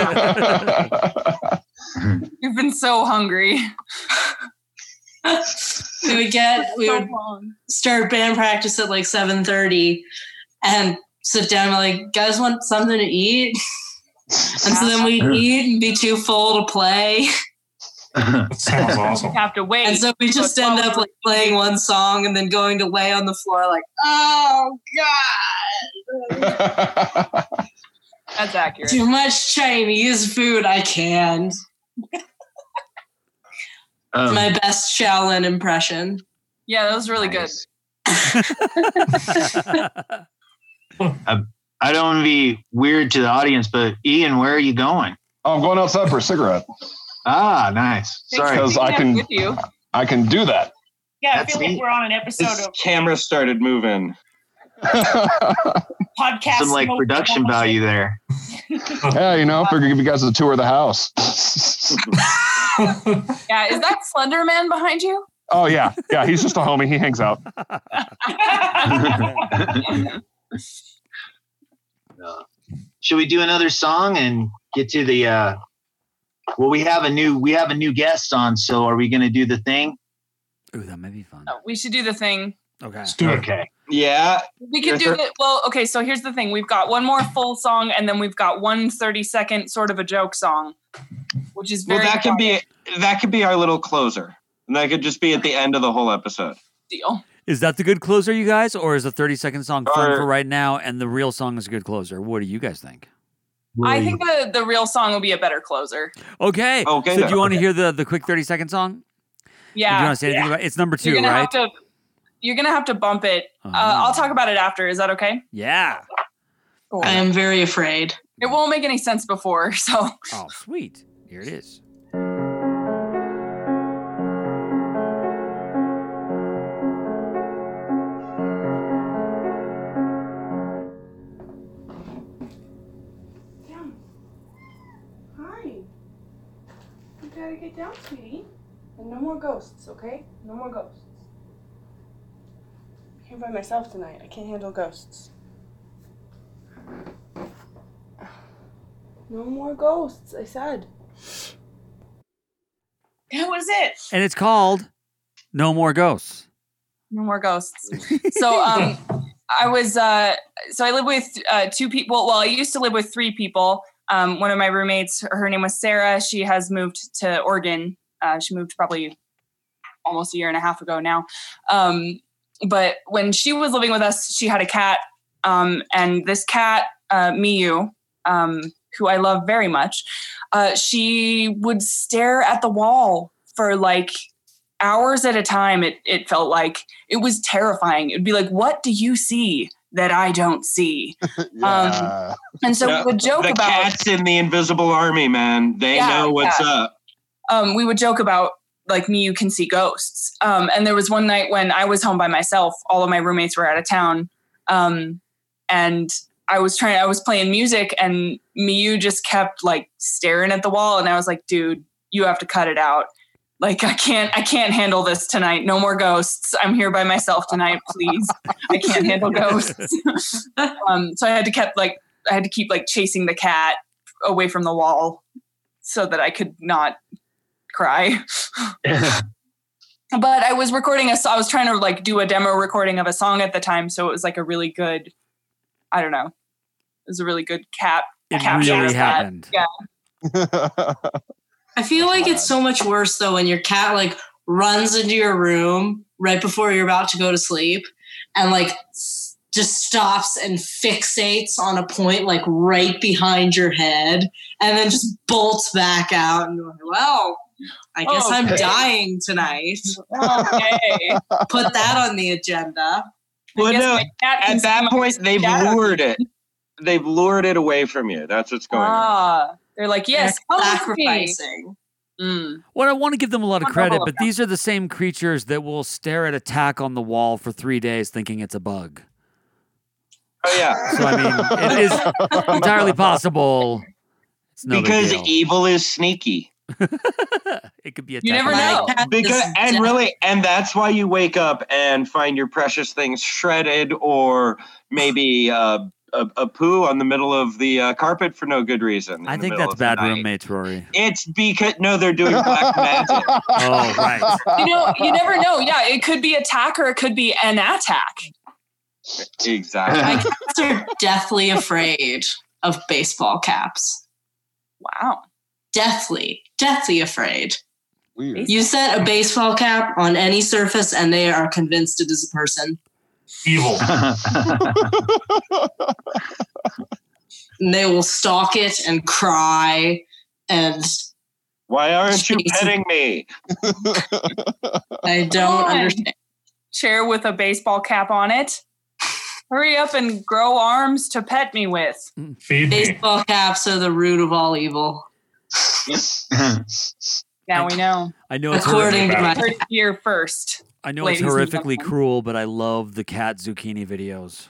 time. You've been so hungry. we would start band practice at like 7:30 and sit down and be like, guys want something to eat? And so then we'd eat and be too full to play. That sounds awesome. You have to wait. And so we just end up like playing one song and then going to lay on the floor like, oh God. That's accurate. Too much Chinese food. I can't. My best Shaolin impression. Yeah, that was really good. I don't want to be weird to the audience, but Ian, where are you going? I'm going outside for a cigarette. Ah, nice. Sorry. Because I can do that. Yeah, I feel like we're on an episode of Camera started moving. podcast. Some like production value there. Yeah, you know, figure give you guys a tour of the house. Yeah, is that Slender Man behind you? Oh yeah, he's just a homie. He hangs out. Should we do another song and get to the? Well, we have a new guest on. So are we going to do the thing? Ooh, that might be fun. We should do the thing. Okay. Let's do it. Okay. Yeah. We could do it. Well, okay, so here's the thing. We've got one more full song, and then we've got one 30-second sort of a joke song, which is very that could be our little closer. And that could just be at the end of the whole episode. Deal. Is that the good closer, you guys? Or is the 30-second song fun for right now and the real song is a good closer? What do you guys think? I think the real song will be a better closer. Okay. So do you want to hear the quick 30-second song? Yeah. Do you want to say anything about it? It's number 2, You're gonna right? you're going to have to bump it. I'll talk about it after. Is that okay? Yeah. Cool. I am very afraid. It won't make any sense before, so. Oh, sweet. Here it is. Hi. You gotta get down, sweetie. And no more ghosts, okay? No more ghosts. I'm here by myself tonight. I can't handle ghosts. No more ghosts, I said. That was it. And it's called No More Ghosts. No more ghosts. So I live with 2 people. Well, I used to live with 3 people. One of my roommates, her name was Sarah. She has moved to Oregon. She moved probably almost a year and a half ago now. But when she was living with us, she had a cat. And this cat, Miyu, who I love very much, she would stare at the wall for like hours at a time. It felt like it was terrifying. It'd be like, what do you see that I don't see? And so we would joke the about cats in the Invisible Army, man. They know what's up. We would joke about like Miyu can see ghosts. And there was one night when I was home by myself. All of my roommates were out of town. And I was playing music and Miyu just kept like staring at the wall. And I was like, dude, you have to cut it out. Like, I can't handle this tonight. No more ghosts. I'm here by myself tonight, please. I can't handle ghosts. So I had to keep chasing the cat away from the wall so that I could not cry. But I was recording I was trying to like do a demo recording of a song at the time. So it was like a really good, I don't know. It was a really good cat. It really happened. Yeah. I feel like it's so much worse though when your cat like runs into your room right before you're about to go to sleep and like just stops and fixates on a point like right behind your head and then just bolts back out and you're like, well, I guess I'm dying tonight. Okay. Put that on the agenda. Well, no, at that point, they've lured it. They've lured it away from you. That's what's going on. They're like, yes, sacrificing. Well, I want to give them a lot of credit, but these are the same creatures that will stare at a tack on the wall for 3 days thinking it's a bug. Oh, yeah. So, I mean, it is entirely possible. It's no big because deal. evil is sneaky. It could be a You never know. And that's why you wake up and find your precious things shredded or maybe a poo on the middle of the carpet for no good reason. I think that's bad roommates, Rory. It's because they're doing black magic. Oh, right. You never know. Yeah, it could be attack or it could be an attack. Exactly. My cats are deathly afraid of baseball caps. Wow. Deathly afraid. Weird. You set a baseball cap on any surface and they are convinced it is a person. Evil. And they will stalk it and cry and why aren't you petting me? I don't understand. Chair with a baseball cap on it. Hurry up and grow arms to pet me with. Feed me. Baseball caps are the root of all evil. Now we know. I know it's According to my Heard it here first. I know it's ladies and horrifically gentlemen. cruel, but I love the cat zucchini videos.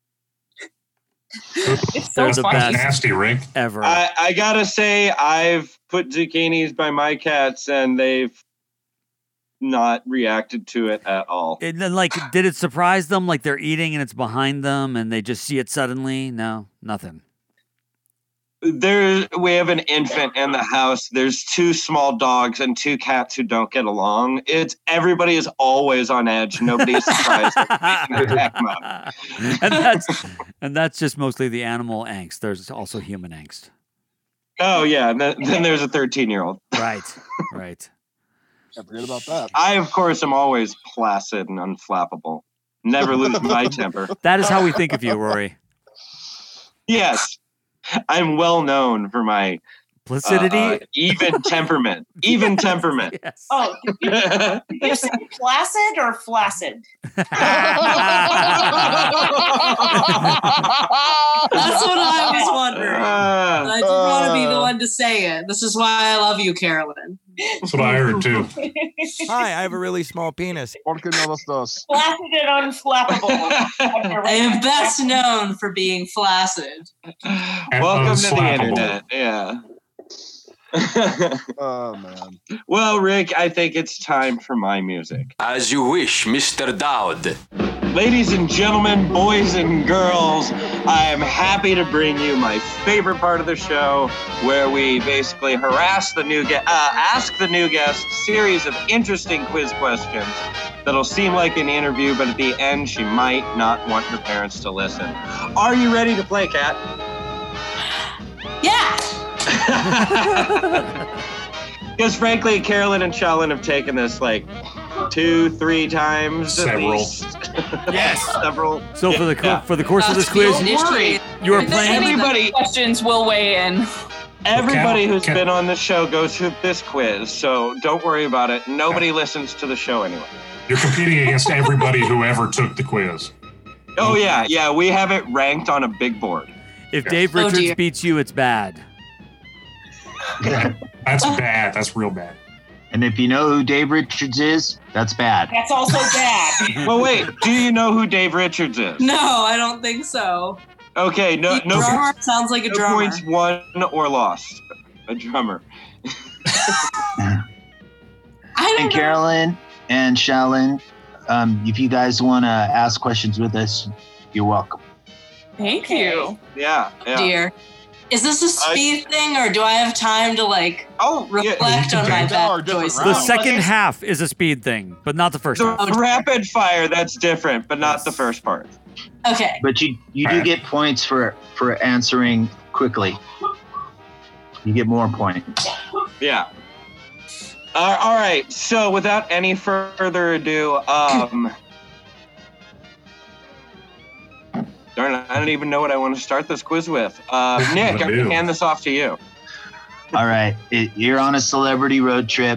It's so They're the funny. best Nasty, Rick. ever. I gotta say, I've put zucchinis by my cats and they've not reacted to it at all. And then, like, did it surprise them? Like they're eating and it's behind them and they just see it suddenly? No, nothing. We have an infant in the house. There's 2 small dogs and 2 cats who don't get along. Everybody is always on edge. Nobody is surprised. and that's just mostly the animal angst. There's also human angst. Oh yeah, and then there's a 13-year-old. Right. Can't forget about that. I, of course, am always placid and unflappable. Never lose my temper. That is how we think of you, Rory. Yes. I'm well known for my placidity, even temperament. Even temperament. Yes. Oh, did you say placid or flaccid? That's what I was wondering. I didn't want to be the one to say it. This is why I love you, Carolyn. That's what I heard too. Hi, I have a really small penis. Flaccid and unflappable. I am best known for being flaccid. Welcome to the internet. Yeah. Oh man. Well, Rick, I think it's time for my music. As you wish, Mr. Dowd. Ladies and gentlemen, boys and girls, I am happy to bring you my favorite part of the show, where we basically ask the new guest a series of interesting quiz questions that'll seem like an interview, but at the end, she might not want her parents to listen. Are you ready to play, Kat? Yeah. Because frankly, Carolyn and Shalyn have taken this like 2-3 times at least. Yes. Several. So for the course of this quiz, you are playing. Everybody questions will weigh in. Everybody who's been on the show goes through this quiz, so don't worry about it. Nobody listens to the show anyway. You're competing against everybody who ever took the quiz. Oh yeah, we have it ranked on a big board. If Dave Richards beats you, it's bad. That's bad. That's real bad. And if you know who Dave Richards is, that's bad. That's also bad. Well, wait. Do you know who Dave Richards is? No, I don't think so. Okay, no drummer sounds like a drummer. Points won or lost. A drummer. And Carolyn and Shalyn, if you guys want to ask questions with us, you're welcome. Thank you. Yeah. Dear. Is this a speed thing, or do I have time to reflect on my bad choices? The second half is a speed thing, but not the first half. Rapid fire, that's different, but not the first part. Okay. But you do get points for answering quickly. You get more points. Yeah. All right. So without any further ado, darn it, I don't even know what I want to start this quiz with. Nick, I'm going to hand this off to you. All right. You're on a celebrity road trip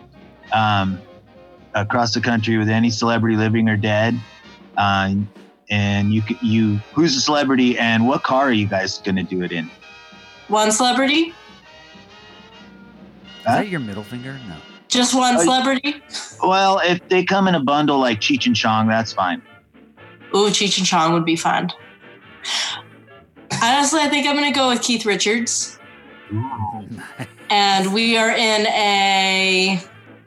across the country with any celebrity living or dead. And who's a celebrity and what car are you guys going to do it in? One celebrity? Is that your middle finger? No. Just one celebrity? Well, if they come in a bundle like Cheech and Chong, that's fine. Ooh, Cheech and Chong would be fun. Honestly, I think I'm going to go with Keith Richards. Ooh. And we are in a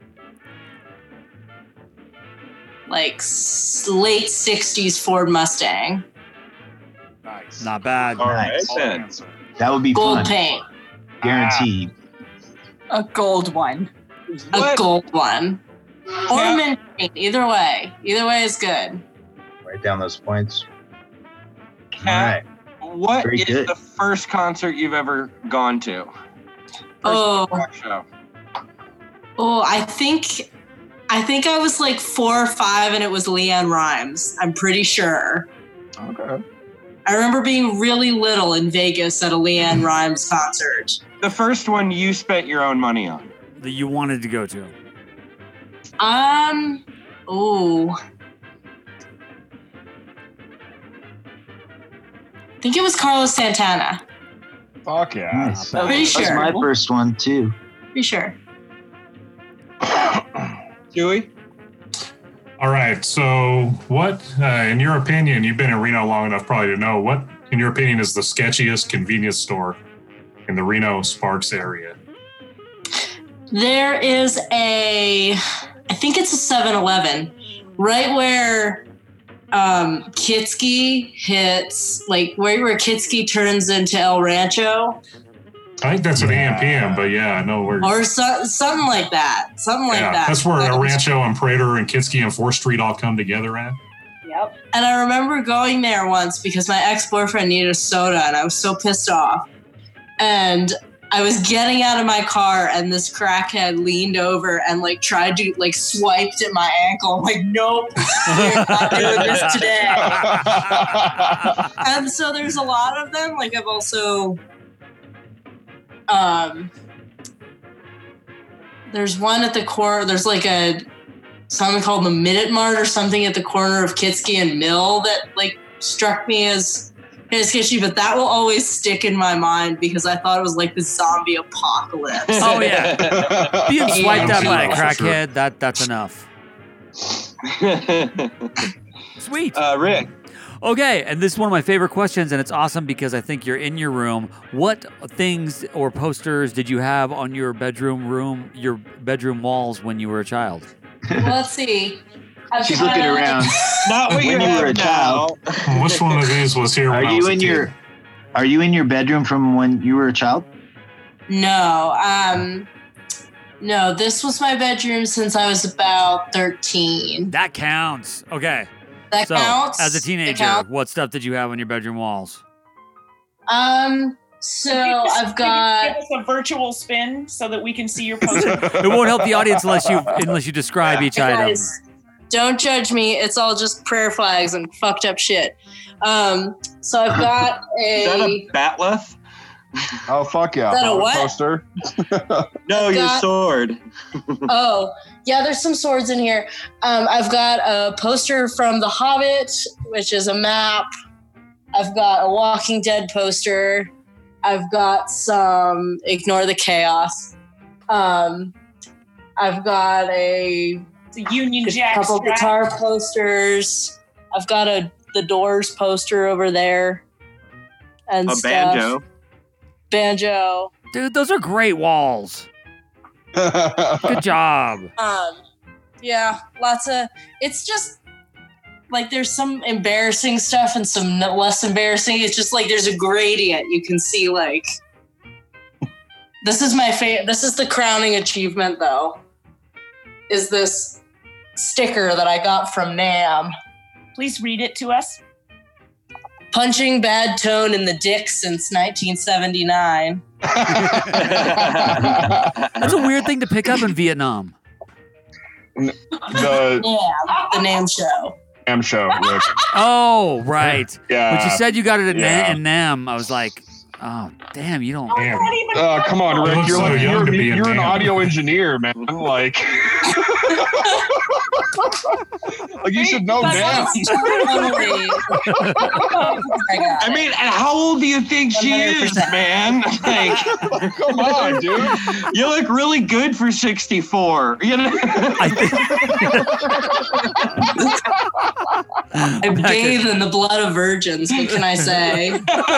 late 60s Ford Mustang. Nice. Not bad. All right. That would be gold fun. paint. Guaranteed. A gold one. A gold one. Or mint paint. Either way. Either way is good. Write down those points. Kat, what Very is good. the first concert you've ever gone to? Show. I think I was like 4 or 5 and it was Leanne Rimes. I'm pretty sure. Okay. I remember being really little in Vegas at a Leanne Rimes concert. The first one you spent your own money on. That you wanted to go to. I think it was Carlos Santana. Fuck yeah. Nice. Pretty sure. That's my first one too. Pretty sure. Dewey? All right. So, what, in your opinion, you've been in Reno long enough probably to know, what, in your opinion, is the sketchiest convenience store in the Reno Sparks area? There is I think it's a 7-Eleven, right where Kitsky hits, like where Kitsky turns into El Rancho. I think that's an AM PM, but yeah, I know where. Or something like that. Something like that. That's where Rancho and Prater and Kitsky and 4th Street all come together at. Yep. And I remember going there once because my ex-boyfriend needed a soda and I was so pissed off. And I was getting out of my car and this crackhead leaned over and like tried to like swiped at my ankle. I'm like, nope, we're not doing this today. And so there's a lot of them. Like I've also, there's one at the corner. There's like something called the Minute Mart or something at the corner of Kitsky and Mill that like struck me as sketchy, but that will always stick in my mind because I thought it was like the zombie apocalypse. Oh yeah, being swiped at by a crackhead, that's enough. Sweet, Rick. Okay, and this is one of my favorite questions, and it's awesome because I think you're in your room. What things or posters did you have on your bedroom walls when you were a child? Well, let's see. She's looking around. Not what you were a child. Which one of these was here? Are you in your bedroom from when you were a child? No. No, this was my bedroom since I was about 13. That counts. Okay. That counts. As a teenager, what stuff did you have on your bedroom walls? So I've got. Give us a virtual spin so that we can see your poster. It won't help the audience unless you describe each item. Guys, don't judge me. It's all just prayer flags and fucked up shit. So I've got Is that a batleth? Oh, fuck yeah. Is that a what? Poster? No, your sword. Oh, yeah, there's some swords in here. I've got a poster from The Hobbit, which is a map. I've got a Walking Dead poster. I've got some Ignore the Chaos. I've got a Union Jack couple strap. guitar posters. I've got the Doors poster over there. And A stuff. Banjo. Dude, those are great walls. Good job. Yeah, lots of. It's just like there's some embarrassing stuff and some less embarrassing. It's just like there's a gradient. You can see like. This is my favorite. This is the crowning achievement, though. Is this sticker that I got from NAMM? Please read it to us. Punching bad tone in the dick since 1979. That's a weird thing to pick up in Vietnam. The NAMM show. NAMM show, Rick. Oh, right. Yeah. When you said you got it Yeah. in NAMM, I was like, oh, damn, you don't. Come on, Rick. looks so young to be in you're an NAMM. audio engineer, man. Like, like you should know now. I mean, how old do you think she is, man? Like, come on, dude. You look really good for 64. You know. I bathe in the blood of virgins. What can I say?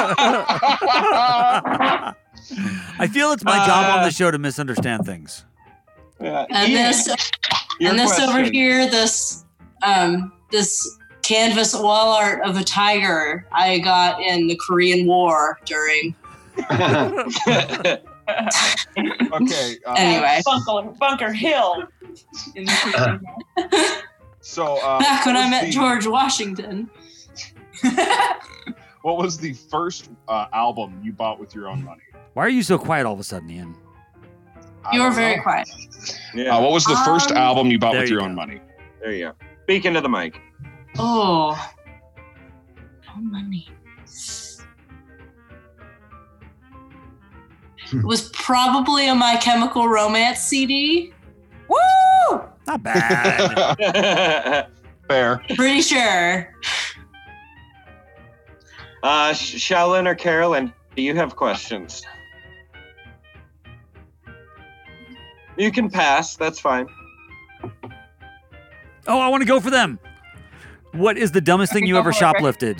I feel it's my job on the show to misunderstand things. And this over here, this canvas wall art of a tiger I got in the Korean War during. Okay. Anyway. Bunker Hill. In the Korean War. So back when I what was met the- George Washington. What was the first album you bought with your own money? Why are you so quiet all of a sudden, Ian? You were very quiet. Yeah. What was the first album you bought There with you your go. own money? There you go. Speak into the mic. Oh. No money. It was probably a My Chemical Romance CD. Woo! Not bad. Fair. Pretty sure. Shaolin or Carolyn, do you have questions? You can pass. That's fine. Oh, I want to go for them. What is the dumbest thing you ever shoplifted?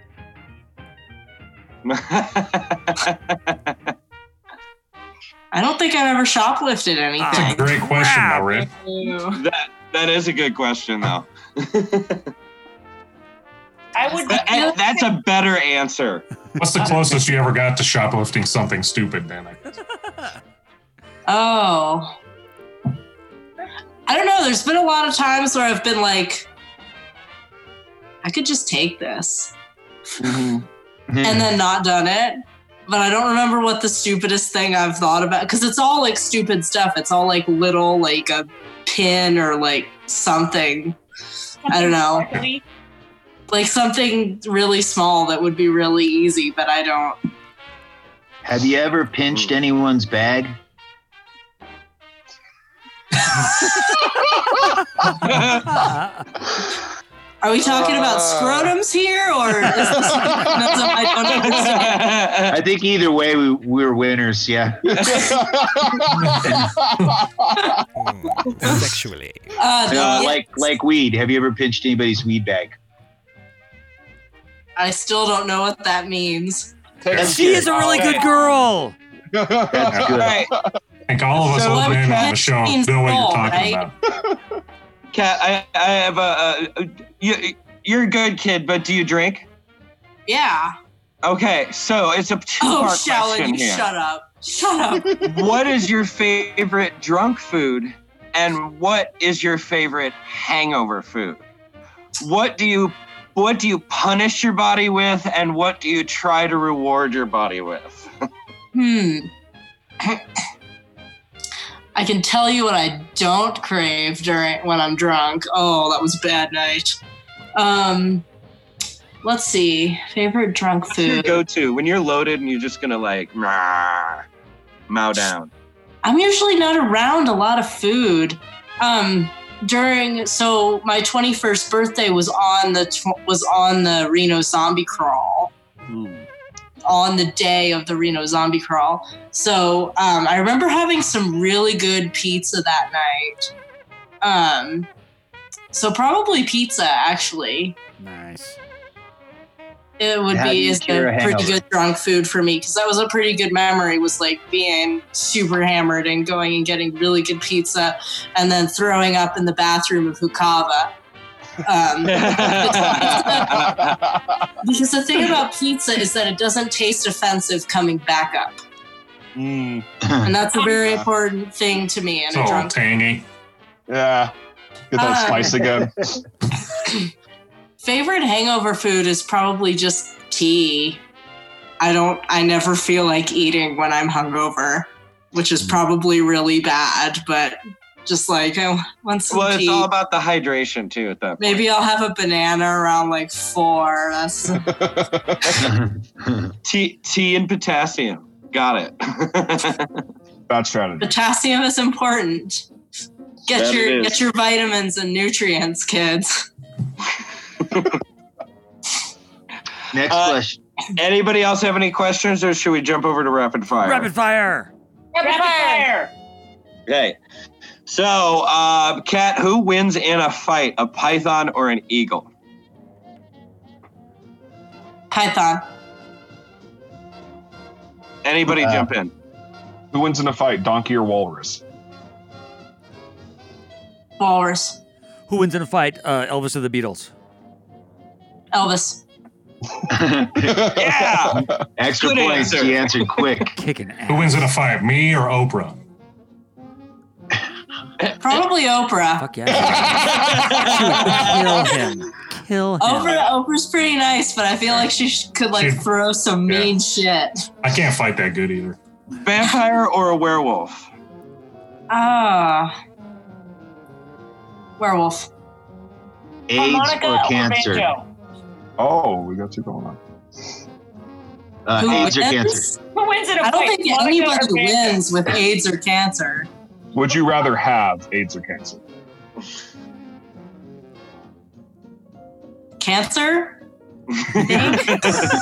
I don't think I've ever shoplifted anything. That's a great question, though, Rick. That is a good question, though. I would. That's a better answer. What's the closest you ever got to shoplifting something stupid, then? Oh. I don't know. There's been a lot of times where I've been like, I could just take this. And then not done it. But I don't remember what the stupidest thing I've thought about. Because it's all like stupid stuff. It's all like little, like a pin or like something. I don't know. Sparkly. Like something really small that would be really easy, but I don't. Have you ever pinched anyone's bag? Are we talking about scrotums here, or is this I don't understand? I think either way, we're winners. Yeah. Sexually. Like weed. Have you ever pinched anybody's weed bag? I still don't know what that means. She is a really good girl. That's good. Right. I think all of us old men on the show know what you're talking about. Kat, I have you're a good kid, but do you drink? Yeah. Okay, so it's a two-part question here. Shut up. Shut up. What is your favorite drunk food, and what is your favorite hangover food? What do you punish your body with, and what do you try to reward your body with? I can tell you what I don't crave when I'm drunk. Oh, that was a bad night. Let's see. Favorite drunk food. What's your go-to when you're loaded and you're just gonna like mow down? I'm usually not around a lot of food. So my 21st birthday was on the Reno Zombie Crawl. On the day of the Reno Zombie Crawl. So I remember having some really good pizza that night. So probably pizza, actually. Nice. It would be a pretty good drunk food for me, because that was a pretty good memory, was like being super hammered and going and getting really good pizza and then throwing up in the bathroom of Hukava. Because the thing about pizza is that it doesn't taste offensive coming back up. And that's a very important thing to me in It's a all drunk. tangy. Yeah. Get that spice again. Favorite hangover food is probably just tea. I never feel like eating when I'm hungover, which is probably really bad, but just like I want some tea. Well, it's all about the hydration too at that point. Maybe I'll have a banana around like 4. That's tea and potassium. Got it. Bad strategy. Potassium is important. Get your vitamins and nutrients, kids. Next question. Anybody else have any questions, or should we jump over to rapid fire? Rapid fire. Rapid fire. Okay. So, Kat, who wins in a fight, a python or an eagle? Python. Anybody jump in? Who wins in a fight, donkey or walrus? Walrus. Who wins in a fight, Elvis or the Beatles? Elvis. Yeah. Extra Good points. answer. She answered quick. Kicking ass. Who wins in a fight, me or Oprah? Probably Oprah. Fuck yeah. She would kill him. Kill him. Oprah's pretty nice, but I feel like she could throw some mean shit. I can't fight that good either. Vampire or a werewolf? Werewolf. AIDS Harmonica or cancer? banjo? Oh, we got two going on. AIDS or wins? cancer? Who wins in a I don't fight? think Monica anybody or banjo? wins with AIDS or cancer. Would you rather have AIDS or cancer? Cancer? I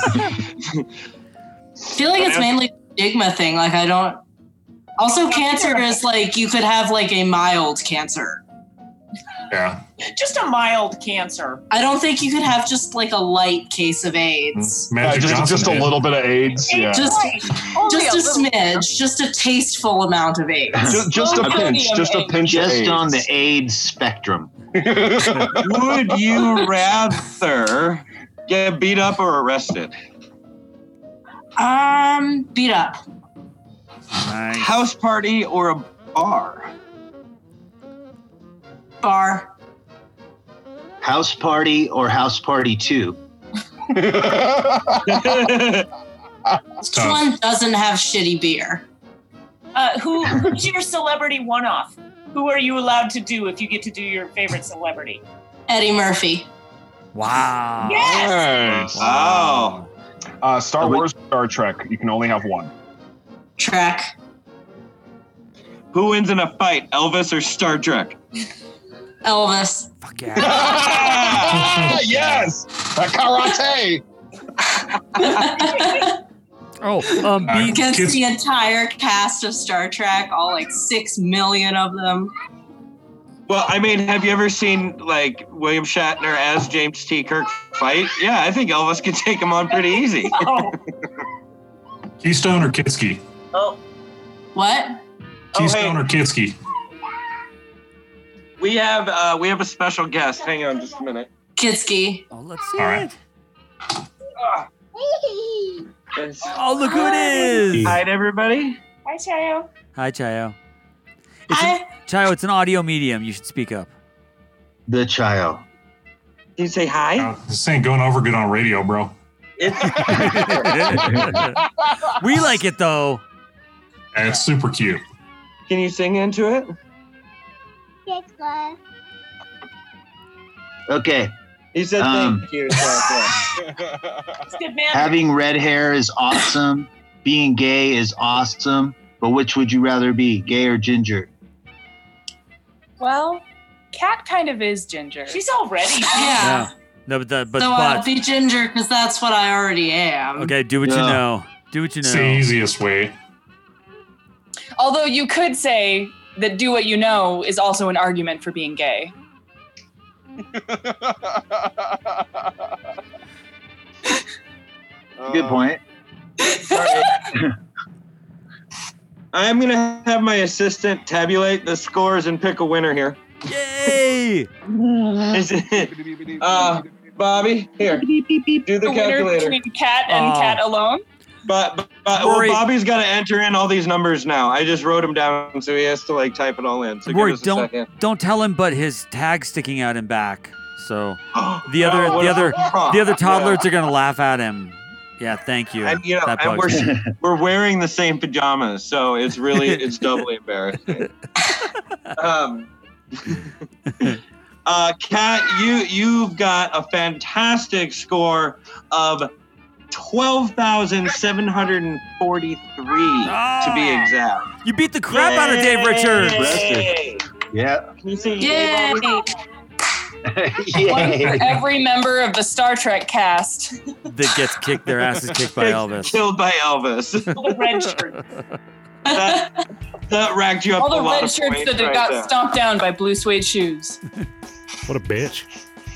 feel like it's mainly a stigma thing. Like I don't. Also, cancer is like you could have like a mild cancer. Yeah. Just a mild cancer. I don't think you could have just like a light case of AIDS. Magic Johnson just a did. little bit of AIDS. Yeah. Just Only a little. smidge, just a tasteful amount of AIDS. Just a pinch. Just a pinch of Just AIDS. on the AIDS spectrum. Would you rather Get beat up or arrested? Beat up. Nice. House party or a bar? Bar. House party or house party 2? Which one doesn't have shitty beer? Who's your celebrity one-off? Who are you allowed to do if you get to do your favorite celebrity? Eddie Murphy. Wow. Yes. Nice. Wow. Star Wars, Star Trek. You can only have one. Trek. Who wins in a fight, Elvis or Star Trek? Elvis. Fuck yeah. Yes! That karate! Against the entire cast of Star Trek, all like 6 million of them. Well, I mean, have you ever seen like William Shatner as James T. Kirk fight? Yeah, I think Elvis could take him on pretty easy. Keystone or Kitsky? Oh. What? Keystone or Kitsky? We have a special guest. Hang on just a minute. Kitsky. Oh, let's see All right. Oh, look who it is. Hi, everybody. Hi, Chayo. Hi, Chayo. Chayo, it's an audio medium. You should speak up. The Chayo. Can you say hi? This ain't going over good on radio, bro. We like it, though. And it's super cute. Can you sing into it? Okay. He said thank you. It's good, man. Having red hair is awesome. Being gay is awesome. But which would you rather be, gay or ginger? Well, Kat kind of is ginger. She's already. Yeah. No, but So I'll be ginger because that's what I already am. Okay, do what you know. Do what you know. It's the easiest way. Although you could say that do what you know is also an argument for being gay. Good point. I'm going to have my assistant tabulate the scores and pick a winner here. Yay! Bobby, here. Do the winner calculator. between Kat and Kat alone? But well, Bobby's got to enter in all these numbers now. I just wrote them down, so he has to like type it all in. So Rory, give us a second. don't tell him, but his tag's sticking out in back. So the other toddlers are gonna laugh at him. Yeah, thank you. And you know, That and bugs me. we're wearing the same pajamas, so it's doubly embarrassing. Kat, you've got a fantastic score of 12,743 to be exact. You beat the crap out of Dave Richards. Yeah. Can you say Yay! One for every member of the Star Trek cast. That gets kicked, their asses kicked by Elvis. Killed by Elvis. The red shirt. That racked you up All the a lot red of shirts points that right got there. stomped down by blue suede shoes. What a bitch.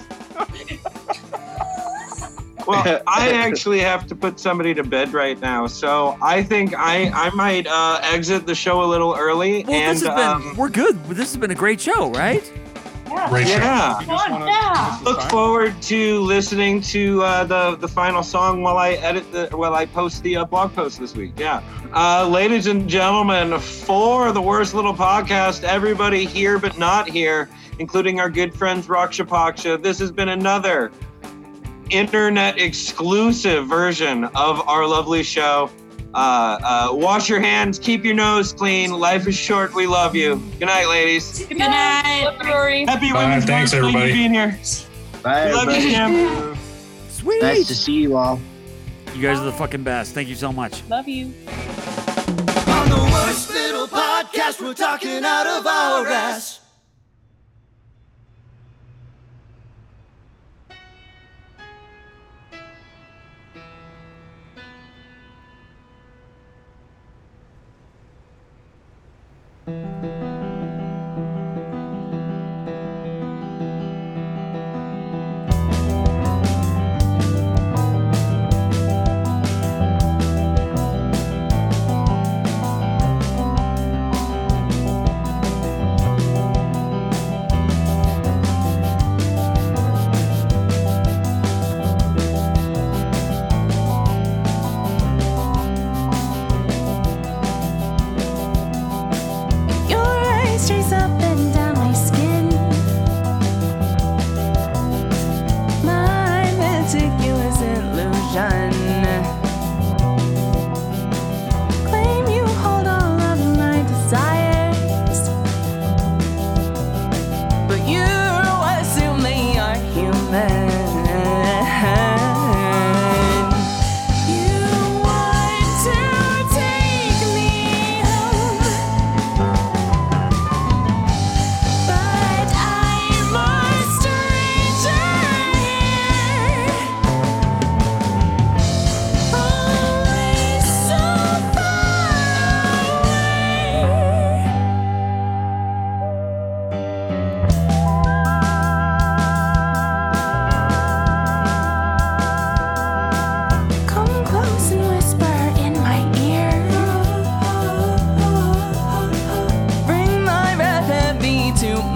Well, I actually have to put somebody to bed right now, so I think I might exit the show a little early. Well, and this has been, we're good. This has been a great show, right? Great show. Yeah. Look forward to listening to the final song while I post the blog post this week. Yeah. Ladies and gentlemen, for the Worst Little Podcast, everybody here but not here, including our good friends Raksha Paksha, this has been another internet exclusive version of our lovely show. Wash your hands, keep your nose clean. Life is short. We love you. Good night, ladies. Good night. Love you, Rory. Happy Bye. Women's Thanks, Month. Thank you everybody. for being here. Bye, We love you, everybody. Jim. Sweet. Nice to see you all. You guys are the fucking best. Thank you so much. Love you. On the Worst Little Podcast, we're talking out of our ass.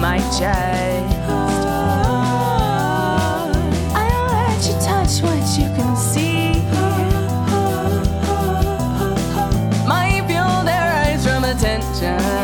my chest. I'll let you touch what you can see. Might feel their eyes from attention.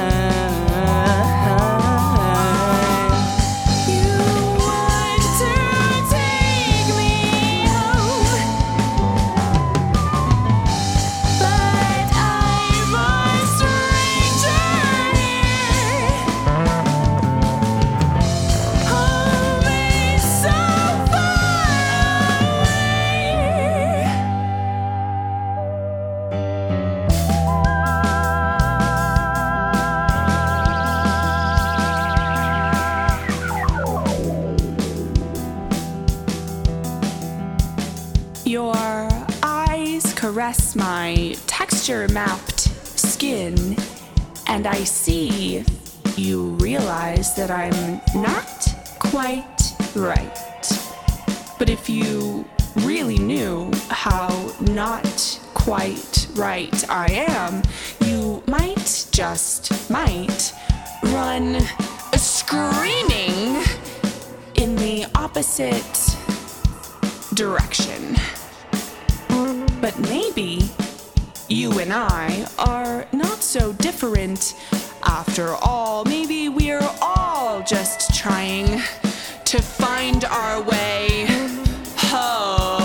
Your eyes caress my texture-mapped skin, and I see you realize that I'm not quite right. But if you really knew how not quite right I am, you might, just might, run screaming in the opposite direction. But maybe you and I are not so different after all. Maybe we're all just trying to find our way home.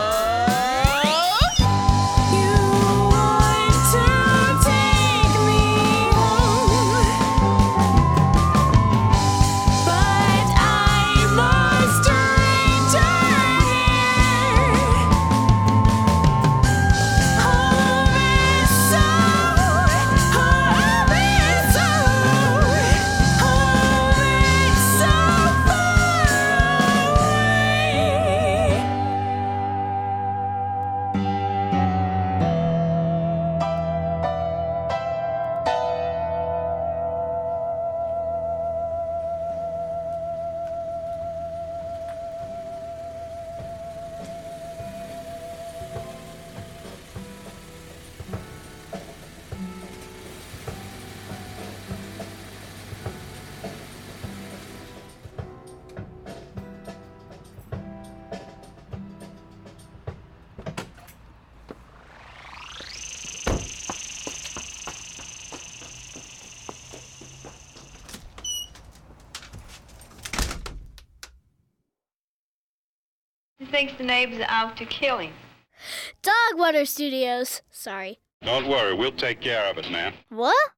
You want to take me home, but I'm a stranger here. Home is so far He thinks the neighbors are out to kill him. Dogwater Studios. Sorry. Don't worry, we'll take care of it, man. What?